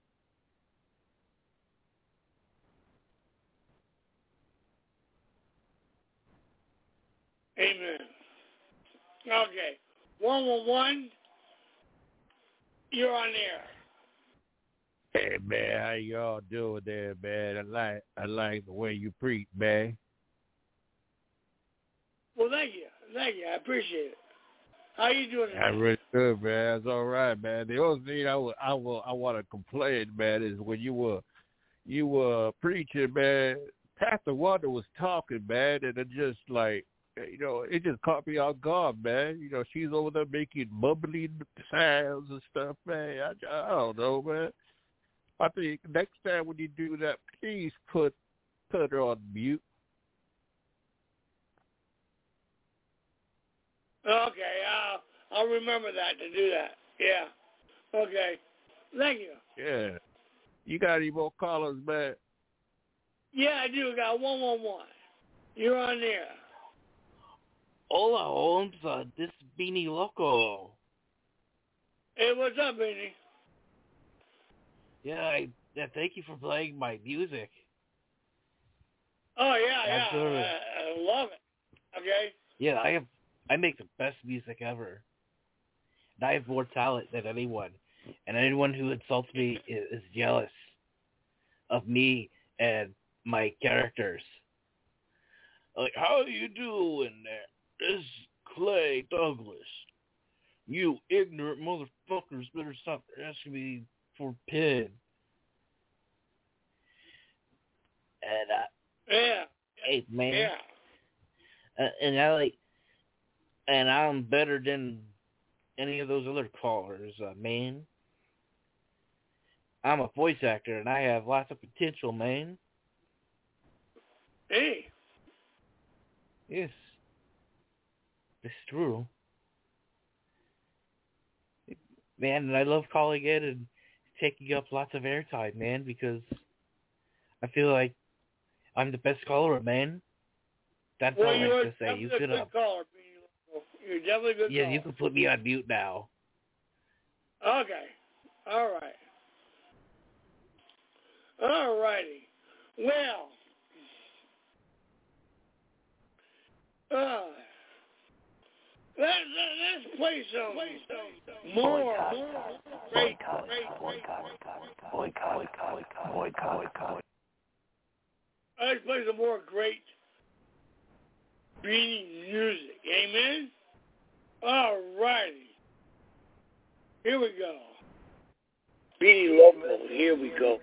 Amen. Okay. 111, you're on air. Hey man, how y'all doing there, man? I like the way you preach, man. Well, thank you. I appreciate it. How you doing today? I'm really good, man. It's all right, man. The only thing I want to complain, man, is when you were preaching, man. Pastor Wanda was talking, man, and it just like. It just caught me off guard, man. She's over there making bubbling sounds and stuff, man. I don't know, man. I think next time when you do that, please put her on mute. Okay, I'll remember that to do that. Yeah. Okay. Thank you. Yeah. You got any more callers, man? Yeah, I do. I got 111. You're on there. Hola, Holmes. This is Beanie Loco. Hey, what's up, Beanie? Yeah, thank you for playing my music. Oh, yeah. I love it. Okay? Yeah, I make the best music ever. And I have more talent than anyone. And anyone who insults me is jealous of me and my characters. Like, how you doing there? This is Clay Douglas. You ignorant motherfuckers better stop asking me for PIN. And hey man. Yeah. And I'm better than any of those other callers, man. I'm a voice actor and I have lots of potential, man. Hey. Yes. It's true. Man, and I love calling in and taking up lots of airtime, man, because I feel like I'm the best caller, man. That's all I have to say. You could caller. You're definitely a good caller. Yeah, you can put me on mute now. Okay. All right. All righty. Well, let's play some more great. Let's play some more great Beanie music. Amen? All righty. Here we go. Beanie Loco. Here we go.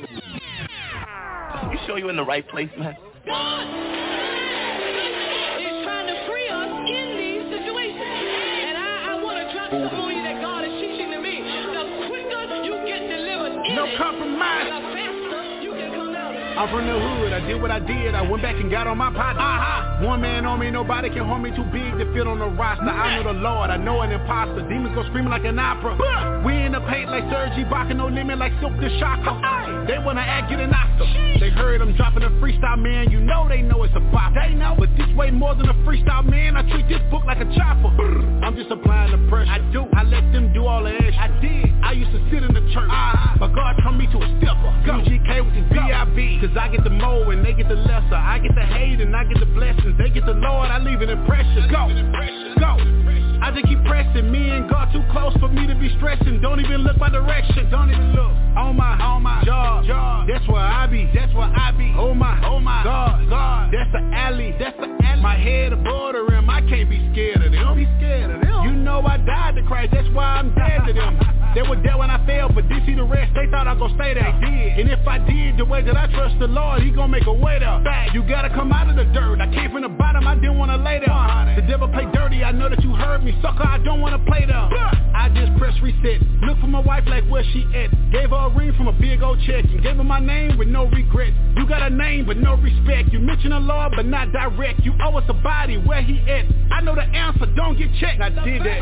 You sure you're in the right place, man? God is trying to free us in these situations. And I want to drop testimony that God is teaching to me. The quicker you get delivered in no compromise. The faster you can come out. I'm from the hood, I did what I did, I went back and got on my pocket. One man on me, nobody can hold me, too big to fit on the roster. I know the Lord, I know an imposter, demons go screaming like an opera. We in the paint like Serge Ibaka, no limit like Silk the Shocker. They wanna act, get an Oscar. They heard I'm dropping a freestyle, man, you know they know it's a bop. They know, but this way more than a freestyle, man, I treat this book like a chopper. I'm just applying the pressure, I let them do all the extra. I used to sit in the church, but God turn me to a stepper. UGK with the B.I.B. Cause I get the more and they get the lesser. I get the hate and I get the blessings. They get the Lord, I leave an impression. Go. I just keep pressing. Me and God too close for me to be stressing. Don't even look my direction. Don't even look. On my job. That's where I be. Oh my God. That's the alley. My head above the rim. I can't be scared of them. You know I died to Christ. That's why I'm dead to them. They were there when I failed, but didn't see the rest. They thought I was gonna stay there. And if I did, the way that I trust the Lord, He gonna make a way there. Fact, you gotta come out of the dirt. I came from the bottom, I didn't wanna lay there. The devil play dirty, I know that you heard me. Sucker, I don't wanna play there. I just press reset. Look for my wife like where she at. Gave her a ring from a big old check and gave her my name with no regret. You got a name but no respect. You mention the Lord but not direct. You owe us a body, where He at? I know the answer, don't get checked. I did that.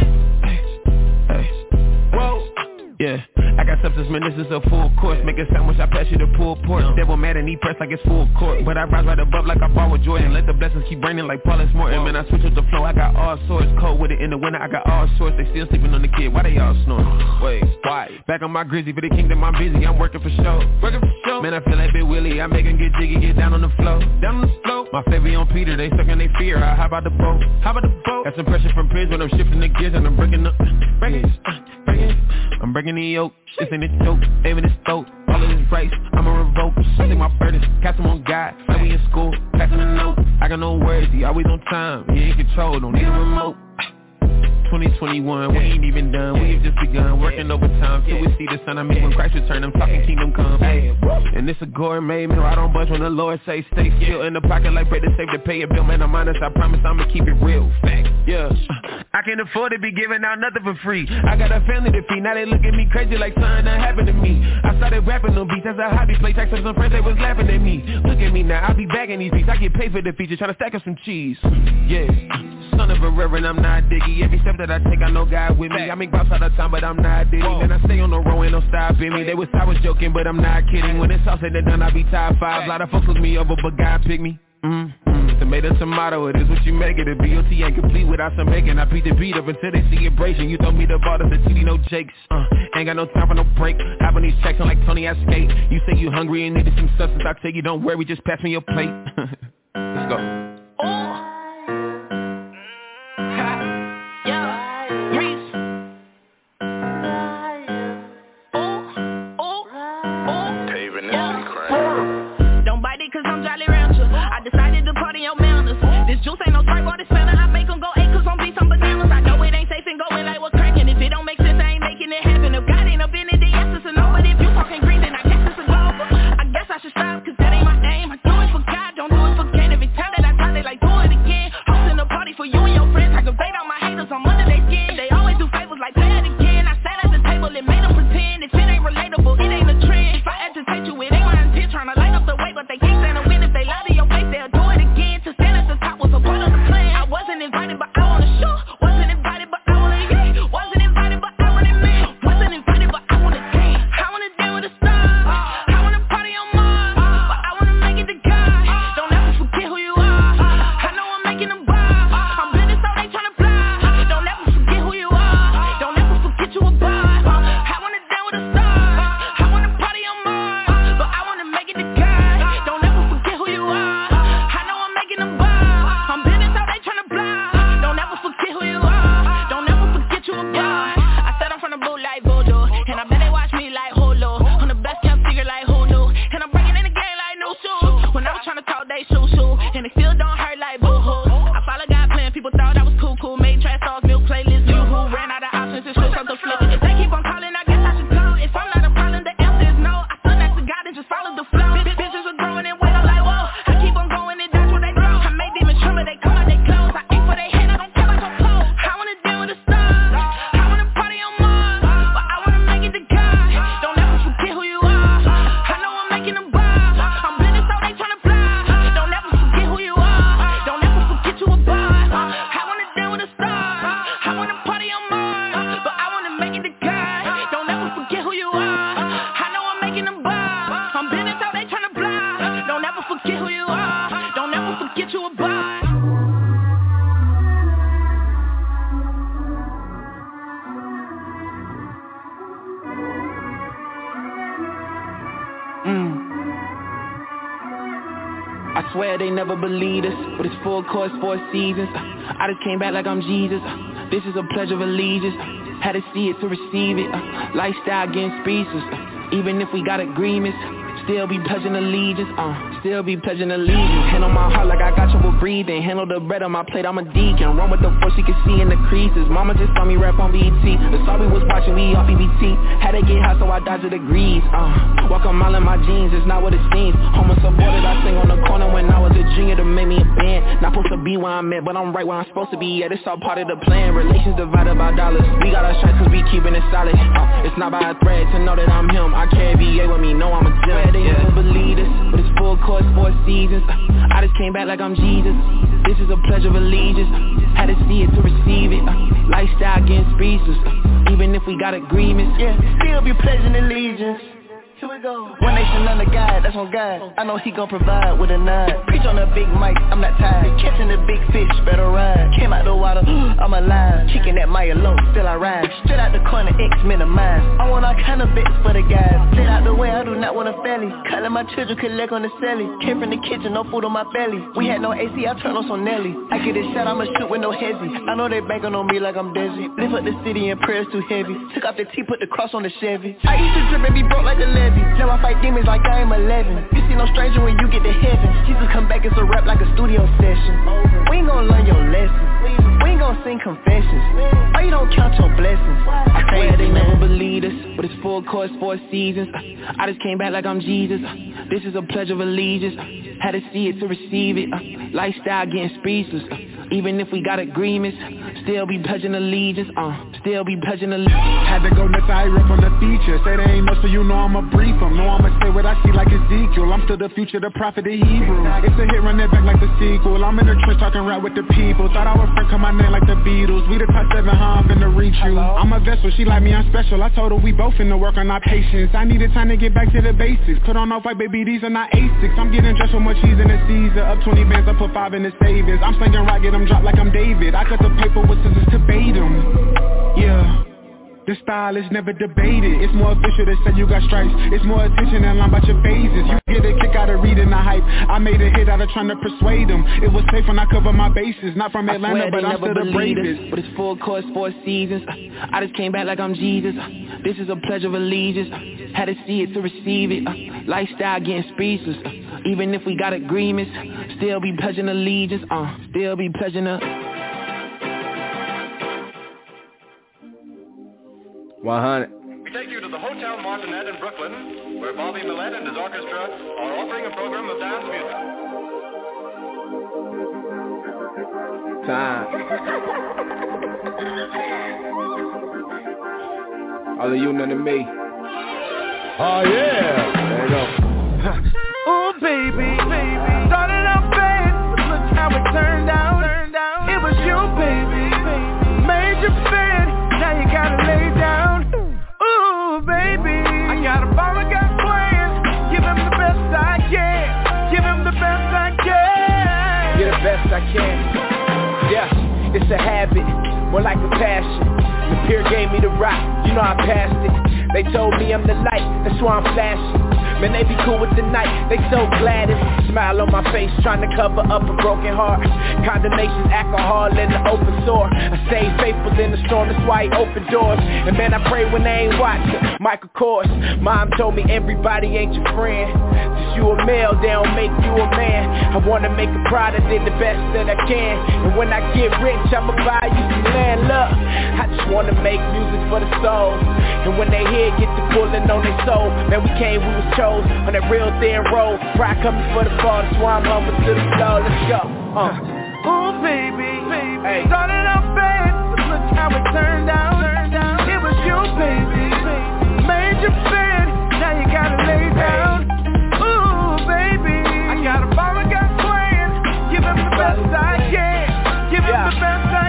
Whoa. Yeah, I got substance, man, this is a full course. Make a sandwich, I pass you the pulled pork. Devil mad and he press like it's full court. But I rise right above like I ball with Jordan. Let the blessings keep raining like Paulus Morton. Man, I switch up the flow, I got all sorts. Cold with it in the winter, I got all sorts. They still sleeping on the kid, why they all snoring? Wait, why? Back on my grizzy for the kingdom, I'm busy, I'm working for show. Man, I feel like Big Willie, I make him get jiggy, get down on the floor. My favor on Peter, they suckin' they fear. How about the boat? Got some pressure from Prince when I'm shifting the gears and I'm breaking up. I'm breaking the yoke, this ain't a joke, aiming his throat, all of his rights, I'ma revoke, I take my burdens, cast them on God, like we in school, passing a note, I got no worries, he always on time, he ain't control, don't need a remote. 2021, we ain't even done, we have just begun, working overtime, till we see the sun, I mean when Christ return, I'm talking kingdom come, and it's a gourmet meal, I don't budge when the Lord say stay still, in the pocket like bread to save to pay your bill, man, I'm honest, I promise I'ma keep it real, fact, yeah, I can't afford to be giving out nothing for free, I got a family to feed, now they look at me crazy like something that happened to me, I started rapping on beats, as a hobby, play tracks with some friends, they was laughing at me, look at me now, I be bagging these beats, I get paid for the features, trying to stack up some cheese, yeah, son of a reverend, I'm not diggy, every step that I take, I know God with me. I make bops all the time, but I'm not diddy. Man, I stay on the road, ain't no stopping me. They was I was joking, but I'm not kidding. When it's all said and done, I be top 5. A lot of folks look me over, but God pick me. Tomato, tomato, it is what you make it. The BOT ain't complete without some bacon. I beat the beat up until they see it breaking. You throw me the ball, that's a TD, no jakes. Ain't got no time for no break. Hop on these checks, I'm like Tony, I skate. You say you hungry and needed some substance, I tell you don't worry, just pass me your plate. Let's go. Juice ain't no Sprite, water spinner. I make them go acres on beats, I'm bananas. I know it ain't safe and going like what's cracking. If it don't make sense, I ain't making it happen. If God ain't up in it, then yes, it's a no. But if you talking green, then I guess it's a go. I guess I should stop, cause that ain't my aim. I do it for God, don't swear they never believed us, but it's full course, 4 seasons. I just came back like I'm Jesus. This is a pledge of allegiance. Had to see it to receive it. Lifestyle against species. Even if we got agreements, still be pledging allegiance. Still be pledging allegiance. Hand on my heart like I got trouble breathing. Handle the bread on my plate, I'm a deacon. Run with the force, you can see in the creases. Mama just saw me rap on BET. The sorry was watching, we off BBT. Had to get high, so I dodged the degrees. Walk a mile in my jeans, it's not what it seems. Homeless supported, I sing on the corner when I was a junior to make me a band. Not supposed to be where I'm at, but I'm right where I'm supposed to be. Yeah, this all part of the plan. Relations divided by dollars. We got our stripes cause we keeping it solid. It's not by a thread to know that I'm him. I carry VA with me, know I'm a gem. They never believe this, but it's full course, 4 seasons. I just came back like I'm Jesus. This is a pledge of allegiance. Had to see it to receive it. Lifestyle against species. Even if we got agreements, yeah, still be pledging allegiance. Here we go. One nation under God, that's on God. I know he gon' provide with a nod. Preach on the big mic, I'm not tired. Catching the big fish, better ride. Came out the water, I'm alive. Kicking that Maya low, still I ride. Straight out the corner, X minimize. I want all kind of bits for the guys. Straight out the way, I do not want a felly. Calling my children, collect on the celly. Came from the kitchen, no food on my belly. We had no AC, I turned on some Nelly. I get a shot, I'ma shoot with no hezzy. I know they banking on me like I'm Desi. Lift up the city and prayers too heavy. Took off the T, put the cross on the Chevy. I used to drip and be broke like a levy. Now I fight demons like I am 11. You see no stranger when you get to heaven. Jesus come back, it's a rap like a studio session. We ain't gon' learn your lesson. We ain't gon' sing confessions. Why you don't count your blessings? I swear they never believed us, but it's full course, 4 seasons. I just came back like I'm Jesus. This is a pledge of allegiance. Had to see it to receive it. Lifestyle against species. Even if we got agreements, still be pledging allegiance. Still be pledging allegiance. Had to go nuts, I rip on the feature. Say they ain't no, so you know I'ma brief them. Know I'ma say what I see like Ezekiel. I'm still the future, the prophet, the Hebrew. It's a hit, run it back like the sequel. I'm in the trench talking rap with the people. Thought I was friend, call my name like the Beatles. We the top 7, I'm finna reach you. I'm a vessel, she like me, I'm special. I told her we both finna work on our patience. I needed time to get back to the basics. Put on off white, baby, these are not Asics. I'm getting dressed with more cheese in the Caesar. Up 20 bands, I put 5 in the savings. I'm slinging rock, get them drop like I'm David. I cut the paper with scissors to bait them. Yeah. The style is never debated. It's more official to say you got stripes. It's more attention than line about your phases. You get a kick out of reading the hype. I made a hit out of trying to persuade them. It was safe when I covered my bases. Not from Atlanta, but I'm still the bravest. But it's full course, 4 seasons. I just came back like I'm Jesus. This is a pledge of allegiance. Had to see it to receive it. Lifestyle against species. Even if we got agreements, still be pledging allegiance. Still be pledging a 100. We take you to the Hotel Martinet in Brooklyn, where Bobby Millett and his orchestra are offering a program of dance music. Time. All of you, none of me. Oh yeah. There you go. Oh baby, started out bad, look how it turned out. It was you, baby, made you bad, now you gotta lay down. Ooh baby, I got a ball, I got plans, give him the best I can, give him the best I can. Get the best I can. Yeah, it's a habit, more like a passion. The peer gave me the rock, you know I passed it. They told me I'm the light, that's why I'm flashing. Man, they be cool with the night, they so glad it's a smile on my face, trying to cover up a broken heart. Condemnation, alcohol, and the open sore. I stay faithful in the storm, that's why he open doors. And man, I pray when they ain't watching. Michael Kors, mom told me everybody ain't your friend. Just you a male, they don't make you a man. I wanna make a product in the best that I can. And when I get rich, I'ma buy you some land. Look, I just wanna make music for the soul. And when they hear, get to pulling on their soul. Man, we came, we was chose on that real thin road. Pride coming for the fall, that's why I'm humble to the floor. Let's go. Ooh baby, hey. Started out bad, look how it turned out. It was you, baby, made you bad, now you gotta lay down. Ooh baby, I got a ball, I got plans, give him the best I can, give him the best I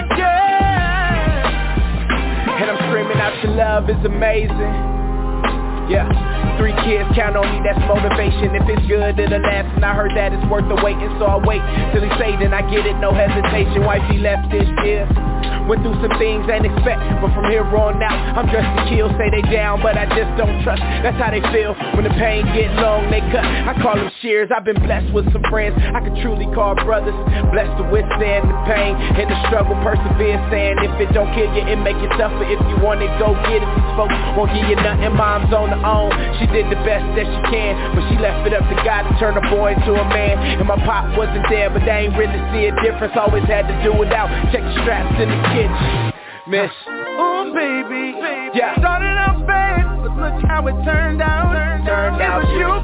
can. And I'm screaming out your love is amazing. Yeah, 3 kids count on me, that's motivation. If it's good, it'll last, and I heard that it's worth the waiting. So I wait till he say, then I get it, no hesitation. Wifey left this year, went through some things I ain't expect, but from here on out, I'm dressed to kill. Say they down, but I just don't trust. That's how they feel when the pain get long, they cut. I call them shears. I've been blessed with some friends I could truly call brothers, blessed to withstand the pain and the struggle, persevere, saying if it don't kill you, it make it tougher. If you want it, go get it. These folks won't give you nothing. Mom's on her own, she did the best that she can, but she left it up to God to turn a boy into a man. And my pop wasn't there, but they ain't really see a difference. Always had to do it out. Check the straps in the kitchen, miss. Oh baby, yeah. Started out bad, but look how it turned out. Turned out it was you,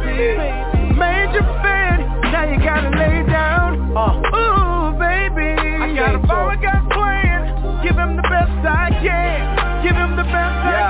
baby. Made you fed, now you gotta lay down. Ooh, baby, I got a ball, I got a plan. Give him the best I can. Give him the best I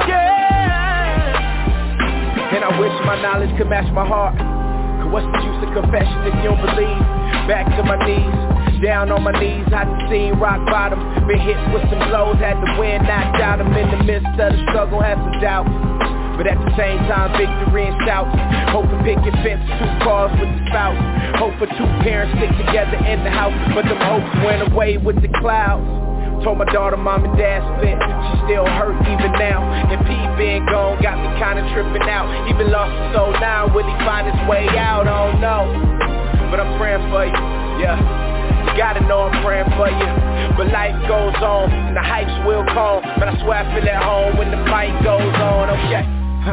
can. And I wish my knowledge could match my heart. Cause what's the use of confession if you don't believe? Back to my knees, down on my knees, I done seen rock bottom. Been hit with some blows, had to win, knocked out. I'm in the midst of the struggle, had some doubt, but at the same time, victory and shouts. Hope for picket fence, 2 cars with the spouse. Hope for 2 parents stick together in the house, but them hopes went away with the clouds. Told my daughter mom and dad split, she still hurt even now. And P being gone got me kinda tripping out. Even lost his soul now, will he find his way out? I don't know, but I'm praying for you, yeah. You gotta know I'm praying for you. But life goes on, and the hypes will come. But I swear I feel at home when the fight goes on, okay.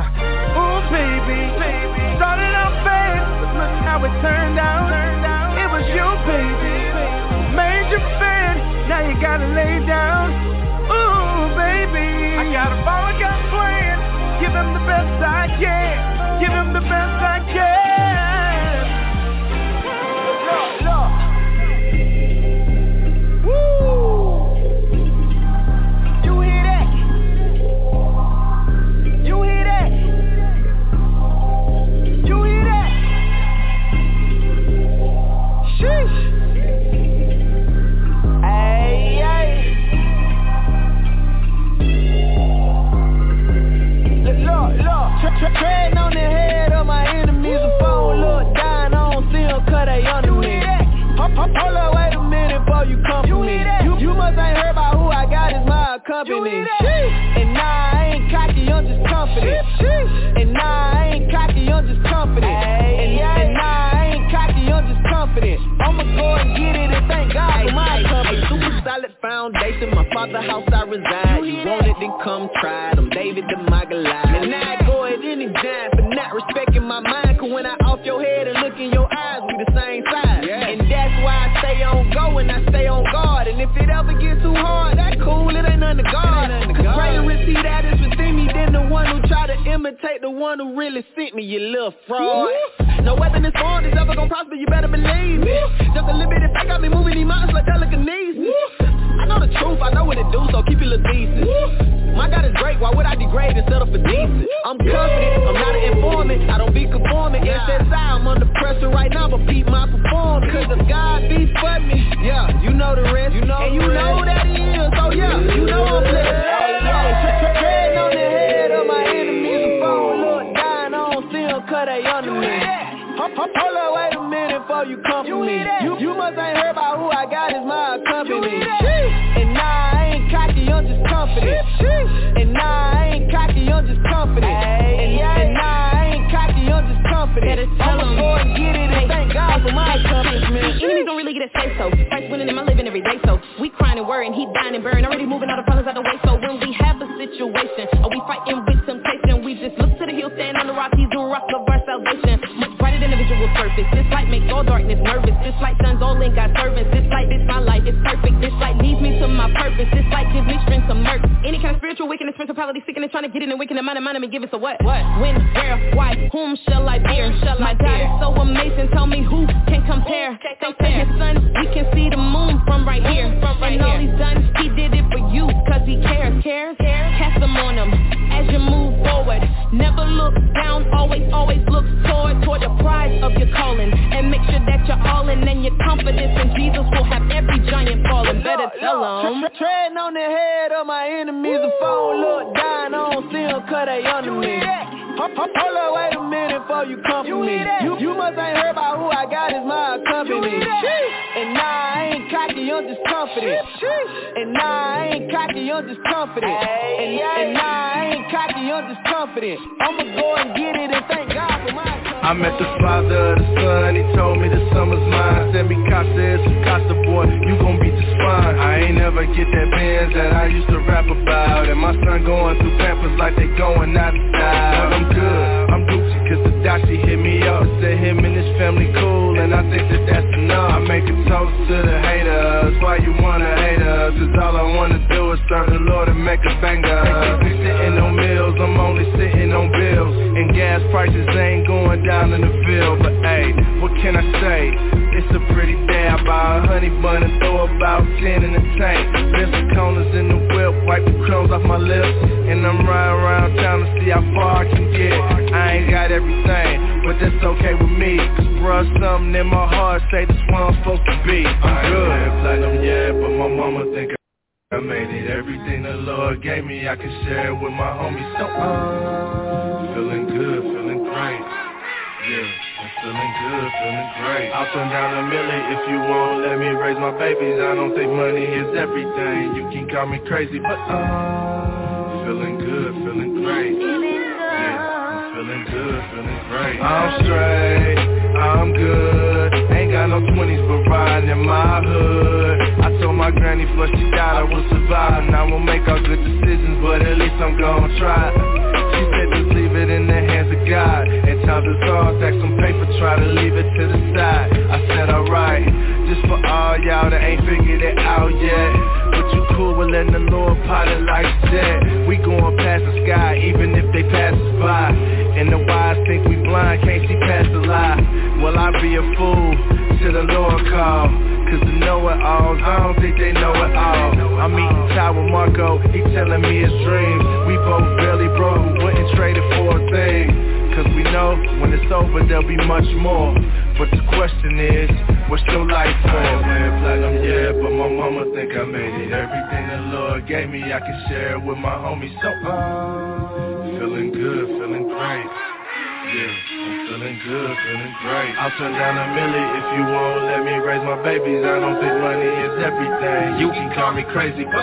Ooh, baby, started out bad, but look how it turned out. It was you, baby. Made you fed, now you gotta lay down. Ooh, baby, I got a ball, I got a plan. Give him the best I can. Give him the best I can. Look. Woo! You hear that? You hear that? You hear that? Sheesh! Treading on the head of my enemies. A phone look down, I don't see them cause they under me. Hold up, wait a minute before you come for me. You must ain't heard about who I got as my company. And nah, I ain't cocky, I'm just confident. And nah, I ain't cocky, I'm just confident. And nah, I ain't cocky, I'm just confident. I'ma go and get it and thank God for my company. Super solid foundation, my father's house I reside. You want it, then come try it. I'm David the my Goliath. And now I go at any giant for not respecting my mind. Cause when I off your head and look in your eyes, we the same size. And that's why I stay on go and I stay on guard. And if it ever gets too hard, that cool, it ain't nothing to guard. Cause greater is he that is within me than the one who try to imitate the one who really sent me, you little fraud. No weapon is formed is ever gonna prosper, you better believe it. Just a little bit of fact got me moving these mountains like telekinesis. I know the truth, I know what it do, so keep it little decent. My God is great, why would I degrade and settle for decent? I'm confident, I'm not an informant, I don't be conforming. SSI, I'm under pressure right now, but beat my performance. Cause if God be for me, yeah, you know the rest. And you know that he is, so yeah, you know I'm blessed. Treading on the head of my enemies. A phone look down, I don't see them cause they under me. Hold up, wait a minute before you come for me. You must ain't heard about who I got as my company. And nah, I ain't cocky, I'm just confident. And nah, I ain't cocky, I'm just confident. And nah, I ain't cocky, I'm just confident. I'ma go and get it and thank God for my accomplishments. Enemies don't really get a say so. Price winning in my living every day, so we crying and worrying, he dying and burning. Already moving all the problems out the way, so when we have a situation, or we fighting with temptation, we just look to the hill, stand on the rock, he's the rock of our salvation. Much brighter than a visual surface. This light makes all darkness nervous. This light shines all in God's servants. This light is my life, it's perfect. This light leads me to my purpose. This light gives me strength to murk any kind of spiritual wickedness, principality, seeking and trying to get in and wicked and mind him and give us a what? When, where, why, whom shall I fear? My God is so amazing, tell me who can compare. Thanks to his son, we can see the moon from right here. And all he's done, he did it for you, cause he cares. Cast them on him as you move forward. Never look down, always look toward the prize of your calling. And make sure that you're all in and your confidence in Jesus will have every giant falling. Better tell them. Treading on the head of my enemies. A phone look down, I don't see them cause they under me. Hold up, wait a know you comfort me. You must ain't heard about who I got is my company. And nah, I ain't cocky, I'm just confident. And nah, I ain't cocky, I'm just confident. And nah, I ain't cocky, I'm just confident. I'ma go and get it and thank God for my company. I met the father of the son, he told me the summer's mine. Said me Casa is a Casa boy, you gon' be just fine. I ain't never get that Benz that I used to rap about. And my son going through Pampers like they going out of style. But I'm good, I'm Gucci, cause the Dashi hit me up. Said him and his family cool, and I think that that's enough. I make a toast to the haters, why you wanna hate us? Cause all I wanna do is serve the Lord and make a banger. They keep me sitting on meals, I'm only sitting on bills. And gas prices ain't going down in the field. But hey, what can I say? It's a pretty day. I buy a honey bun and throw about 10 in the tank. Vincent Corners in the whip, wipe the crumbs off my lips. And I'm riding around town to see how far I can get. I ain't got everything, but that's okay with me. Cause bruh, something in my heart say this where I'm supposed to be. I'm good. I ain't platinum yet, but my mama think I made it. Everything the Lord gave me, I can share it with my homies. So feeling good, feeling great. Yeah, I'm feeling good, feeling great. I'll turn down a milli if you won't let me raise my babies. I don't think money is everything. You can call me crazy, but feeling good, feeling great. Yeah, I'm feeling good, feeling great. I'm straight, I'm good. Ain't got no 20s but riding in my hood. I told my granny before she died I would survive. And I won't make all good decisions, but at least I'm gonna try. She said just leave it in the hands of God. And times it's hard, stack some paper, try to leave it to the side. I said alright, just for all y'all that ain't figured it out yet. But you cool with letting the Lord pilot like a jet. We going past the sky even if they pass us by. And the wise think we blind, can't see past the lie. Well, I be a fool till the Lord call. Cause the know-it-alls, I don't think they know it all. I'm eating Ty with Marco, he telling me his dreams. We both barely broke, wouldn't trade it for a thing. Cause we know when it's over there'll be much more. But the question is, what's your life for? I ain't wearing platinum yet, but my mama think I made it. Everything the Lord gave me, I can share it with my homies. So feeling good, feeling great. Yeah, I'm feeling good, feeling great. I'll turn down a milli if you won't let me raise my babies. I don't think money is everything. You can call me crazy, but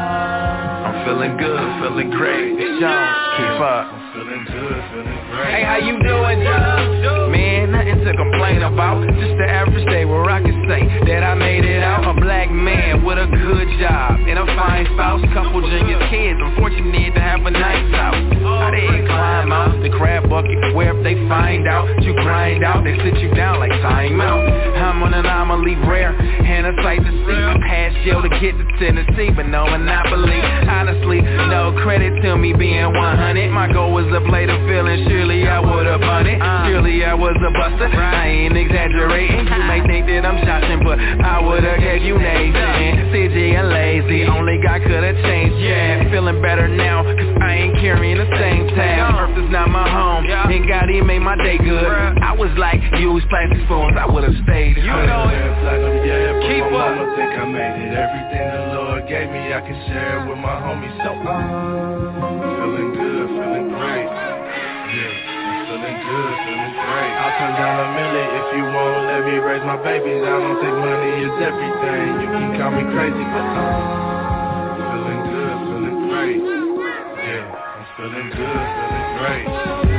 I'm feeling good, feeling great. It's John, keep up. I'm feeling good, feeling great. Hey, how you doing, John? Man, nothing to complain about. Just the average day where I can say that I made it out. A black man with a good job and a fine spouse. Couple junior kids, I'm fortunate to have a nice house. I didn't climb out the crab bucket where if they find out you grind out, they sit you down like time out. I'm an anomaly rare and a sight to see. Pass Yale to get to Tennessee, but no monopoly. Honestly, no credit to me being 100. My goal was to play the field and surely I would've won it. Surely I was a buster, I ain't exaggerating. You may think that I'm shocking, but I would've gave you Nathan, CG and lazy. Only God could've changed, yeah. Feeling better now, cause I ain't carrying the same tab. Earth is not my home, and God he made my day good. I was like, use plastic spoons, I would've stayed. You know it. Keep up. My mama think I made it. Everything the Lord gave me, I can share it with my homies. So feeling good, feeling great. Yeah, I'm feeling good, feeling great. I'll turn down a milli if you won't let me raise my babies. I don't think money is everything. You can call me crazy, but feeling good, feeling great. Yeah, I'm feeling good, feeling great.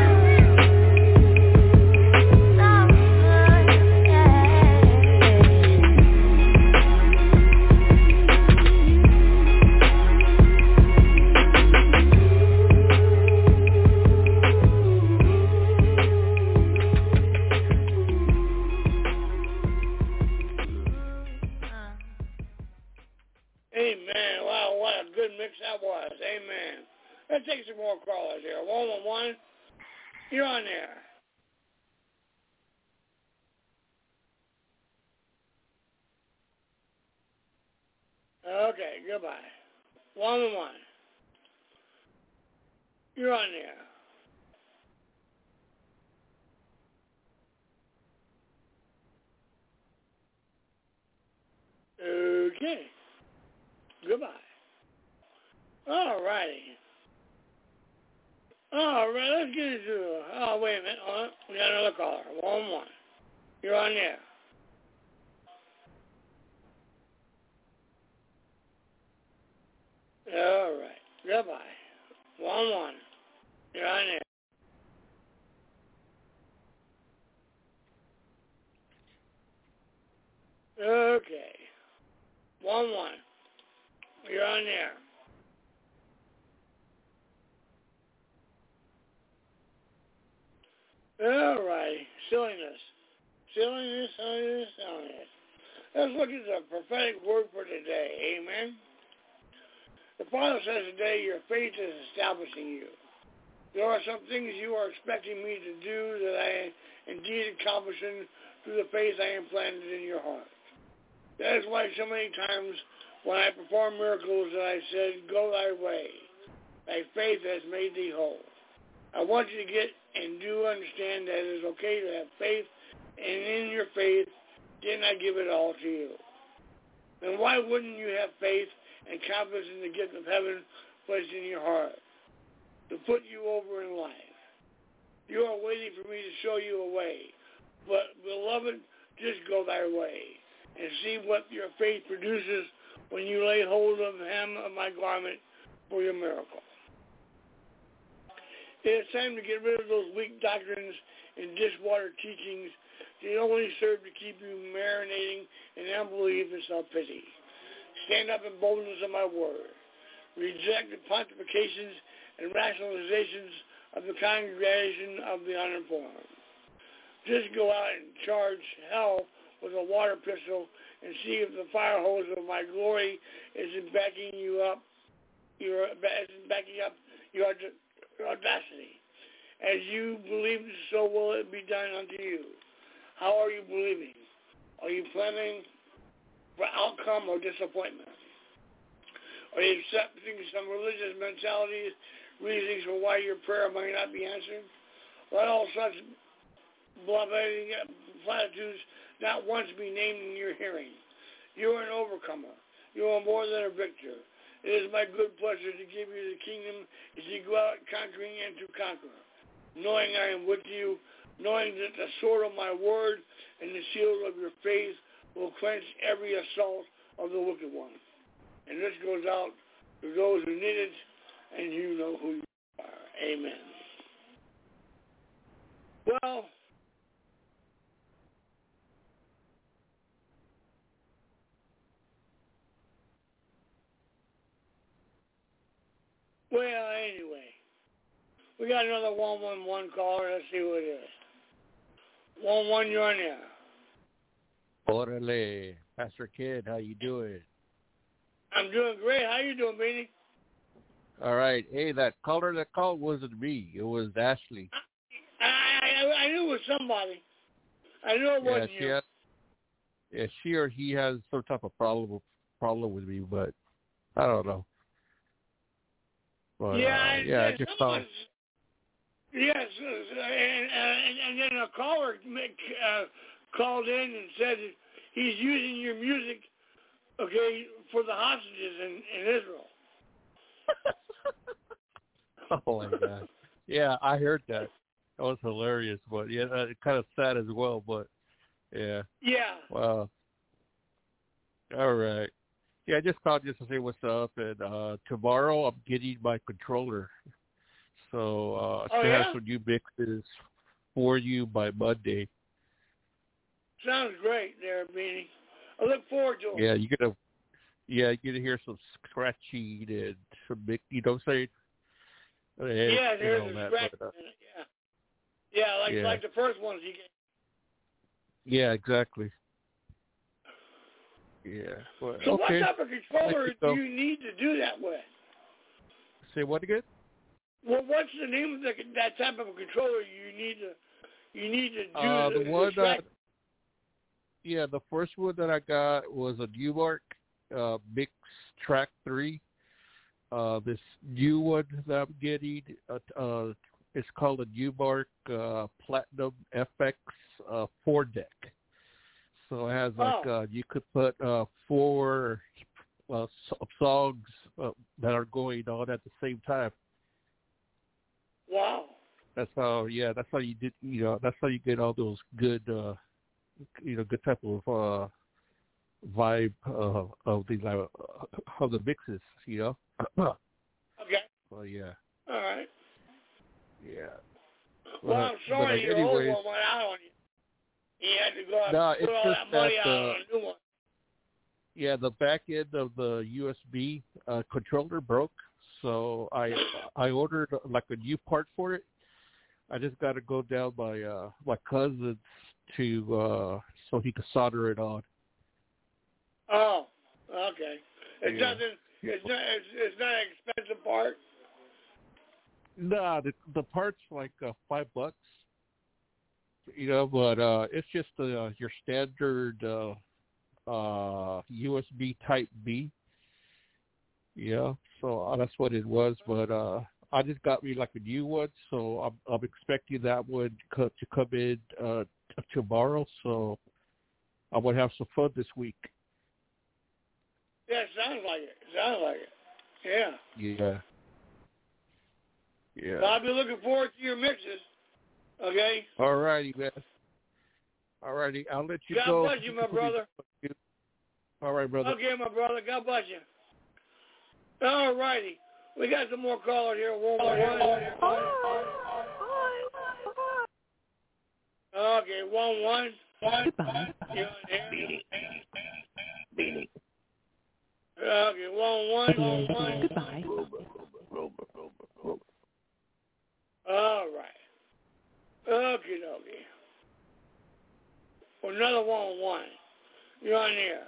Amen. Wow, what a good mix that was. Amen. Let's take some more callers here. 111, you're on there. Okay, goodbye. 111, you're on there. Okay. Goodbye. All righty. All right, let's get into. Oh, wait a minute. Hold on. We got another caller. 1-1. You're on there. All right. Goodbye. 1-1. You're on there. Okay. 1-1. You're on there. All right. Silliness. Let's look at the prophetic word for today. Amen. The Father says today, your faith is establishing you. There are some things you are expecting me to do that I am indeed accomplishing through the faith I implanted in your heart. That is why so many times when I perform miracles that I said, go thy way. Thy faith has made thee whole. I want you to get and do understand that it is okay to have faith, and in your faith, didn't I give it all to you? Then why wouldn't you have faith and confidence in the gift of heaven placed in your heart to put you over in life? You are waiting for me to show you a way. But, beloved, just go thy way and see what your faith produces when you lay hold of the hem of my garment for your miracle. It is time to get rid of those weak doctrines and dishwater teachings that only serve to keep you marinating in unbelief and self-pity. Stand up in boldness of my word. Reject the pontifications and rationalizations of the congregation of the uninformed. Just go out and charge hell with a water pistol and see if the fire hose of my glory isn't backing you up. Your audacity. As you believe, so will it be done unto you. How are you believing? Are you planning for outcome or disappointment? Are you accepting some religious mentalities, reasons for why your prayer might not be answered? Let all such platitudes not once be named in your hearing. You are an overcomer. You are more than a victor. It is my good pleasure to give you the kingdom as you go out conquering and to conquer, knowing I am with you, knowing that the sword of my word and the shield of your faith will quench every assault of the wicked one. And this goes out to those who need it, and you know who you are. Amen. Well, anyway, we got another 111 caller. Let's see what it is. 1-1, you're on there. Orale, Pastor Kid, how you doing? I'm doing great. How you doing, Beanie? All right. Hey, that caller that called wasn't me. It was Ashley. I knew it was somebody. I knew it wasn't you. She or he has some type of problem with me, but I don't know. But, I just thought. Yes, and then a caller called in and said that he's using your music, okay, for the hostages in Israel. Oh my God! Yeah, I heard that. That was hilarious, but yeah, kind of sad as well. But yeah. Yeah. Wow. All right. Yeah, I just called just to say what's up, and tomorrow I'm getting my controller. So I should have some new mixes for you by Monday. Sounds great there, Beanie. I look forward to it. Yeah, you're gonna hear some scratching and some big, you know what I'm saying? Yeah, there's a scratch in it, yeah. Like the first ones you get. Yeah, exactly. Yeah. But, so what type of controller do you need to do that with? Say what again? Well, what's the name of that type of a controller you need to do? The one the first one that I got was a Newmark Mix Track 3. This new one that I'm getting, it's called a Newmark Platinum FX 4-deck. So it has you could put 4 songs that are going on at the same time. Wow. That's how you did. That's how you get all those good, good type of vibe of the mixes. Okay. Well, yeah. All right. Yeah. Well, I'm sorry your old one went out on you. You had to go out and put all that money out on a new one. Yeah, the back end of the USB controller broke, so I ordered like a new part for it. I just got to go down by my cousin's to so he could solder it on. Oh, okay. It's nothing. It's not an expensive part. Nah, the part's like $5. But it's just your standard USB Type B. Yeah, so that's what it was. But I just got me like a new one, so I'm expecting that one to come in tomorrow. So I would have some fun this week. Yeah, it sounds like it. Yeah. Yeah. Yeah. Well, I'll be looking forward to your mixes. Okay. All righty, man. All righty, I'll let you God go. God bless you, my brother. All right, brother. Okay, my brother. God bless you. All righty. We got some more callers here. Okay, 1-1. Goodbye. Okay, 1-1. Goodbye. All right. Okay, dokie. Another 1-1. You're on here.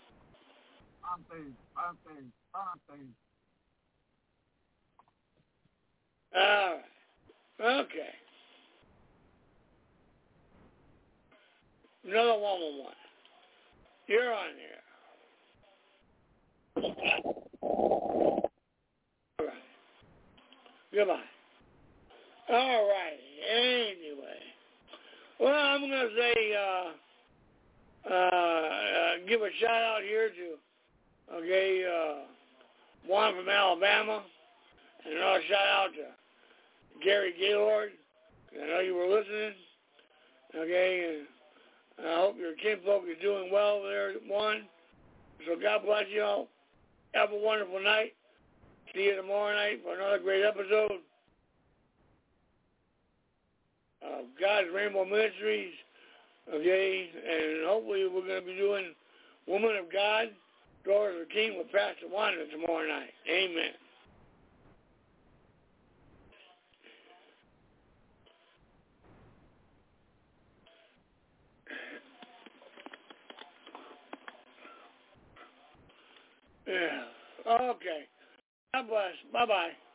All right. Okay. Another 1-1. You're on here. All right. Goodbye. All right. Anyway. Well, I'm going to say, give a shout out here to, Juan from Alabama. And another shout out to Gary Gaylord. I know you were listening. Okay. And I hope your kinfolk is doing well there, Juan. So God bless you all. Have a wonderful night. See you tomorrow night for another great episode of God's Rainbow Ministries. Okay, and hopefully we're going to be doing Woman of God, Daughter of the King with Pastor Wanda tomorrow night. Amen. Yeah. Okay. God bless. Bye-bye.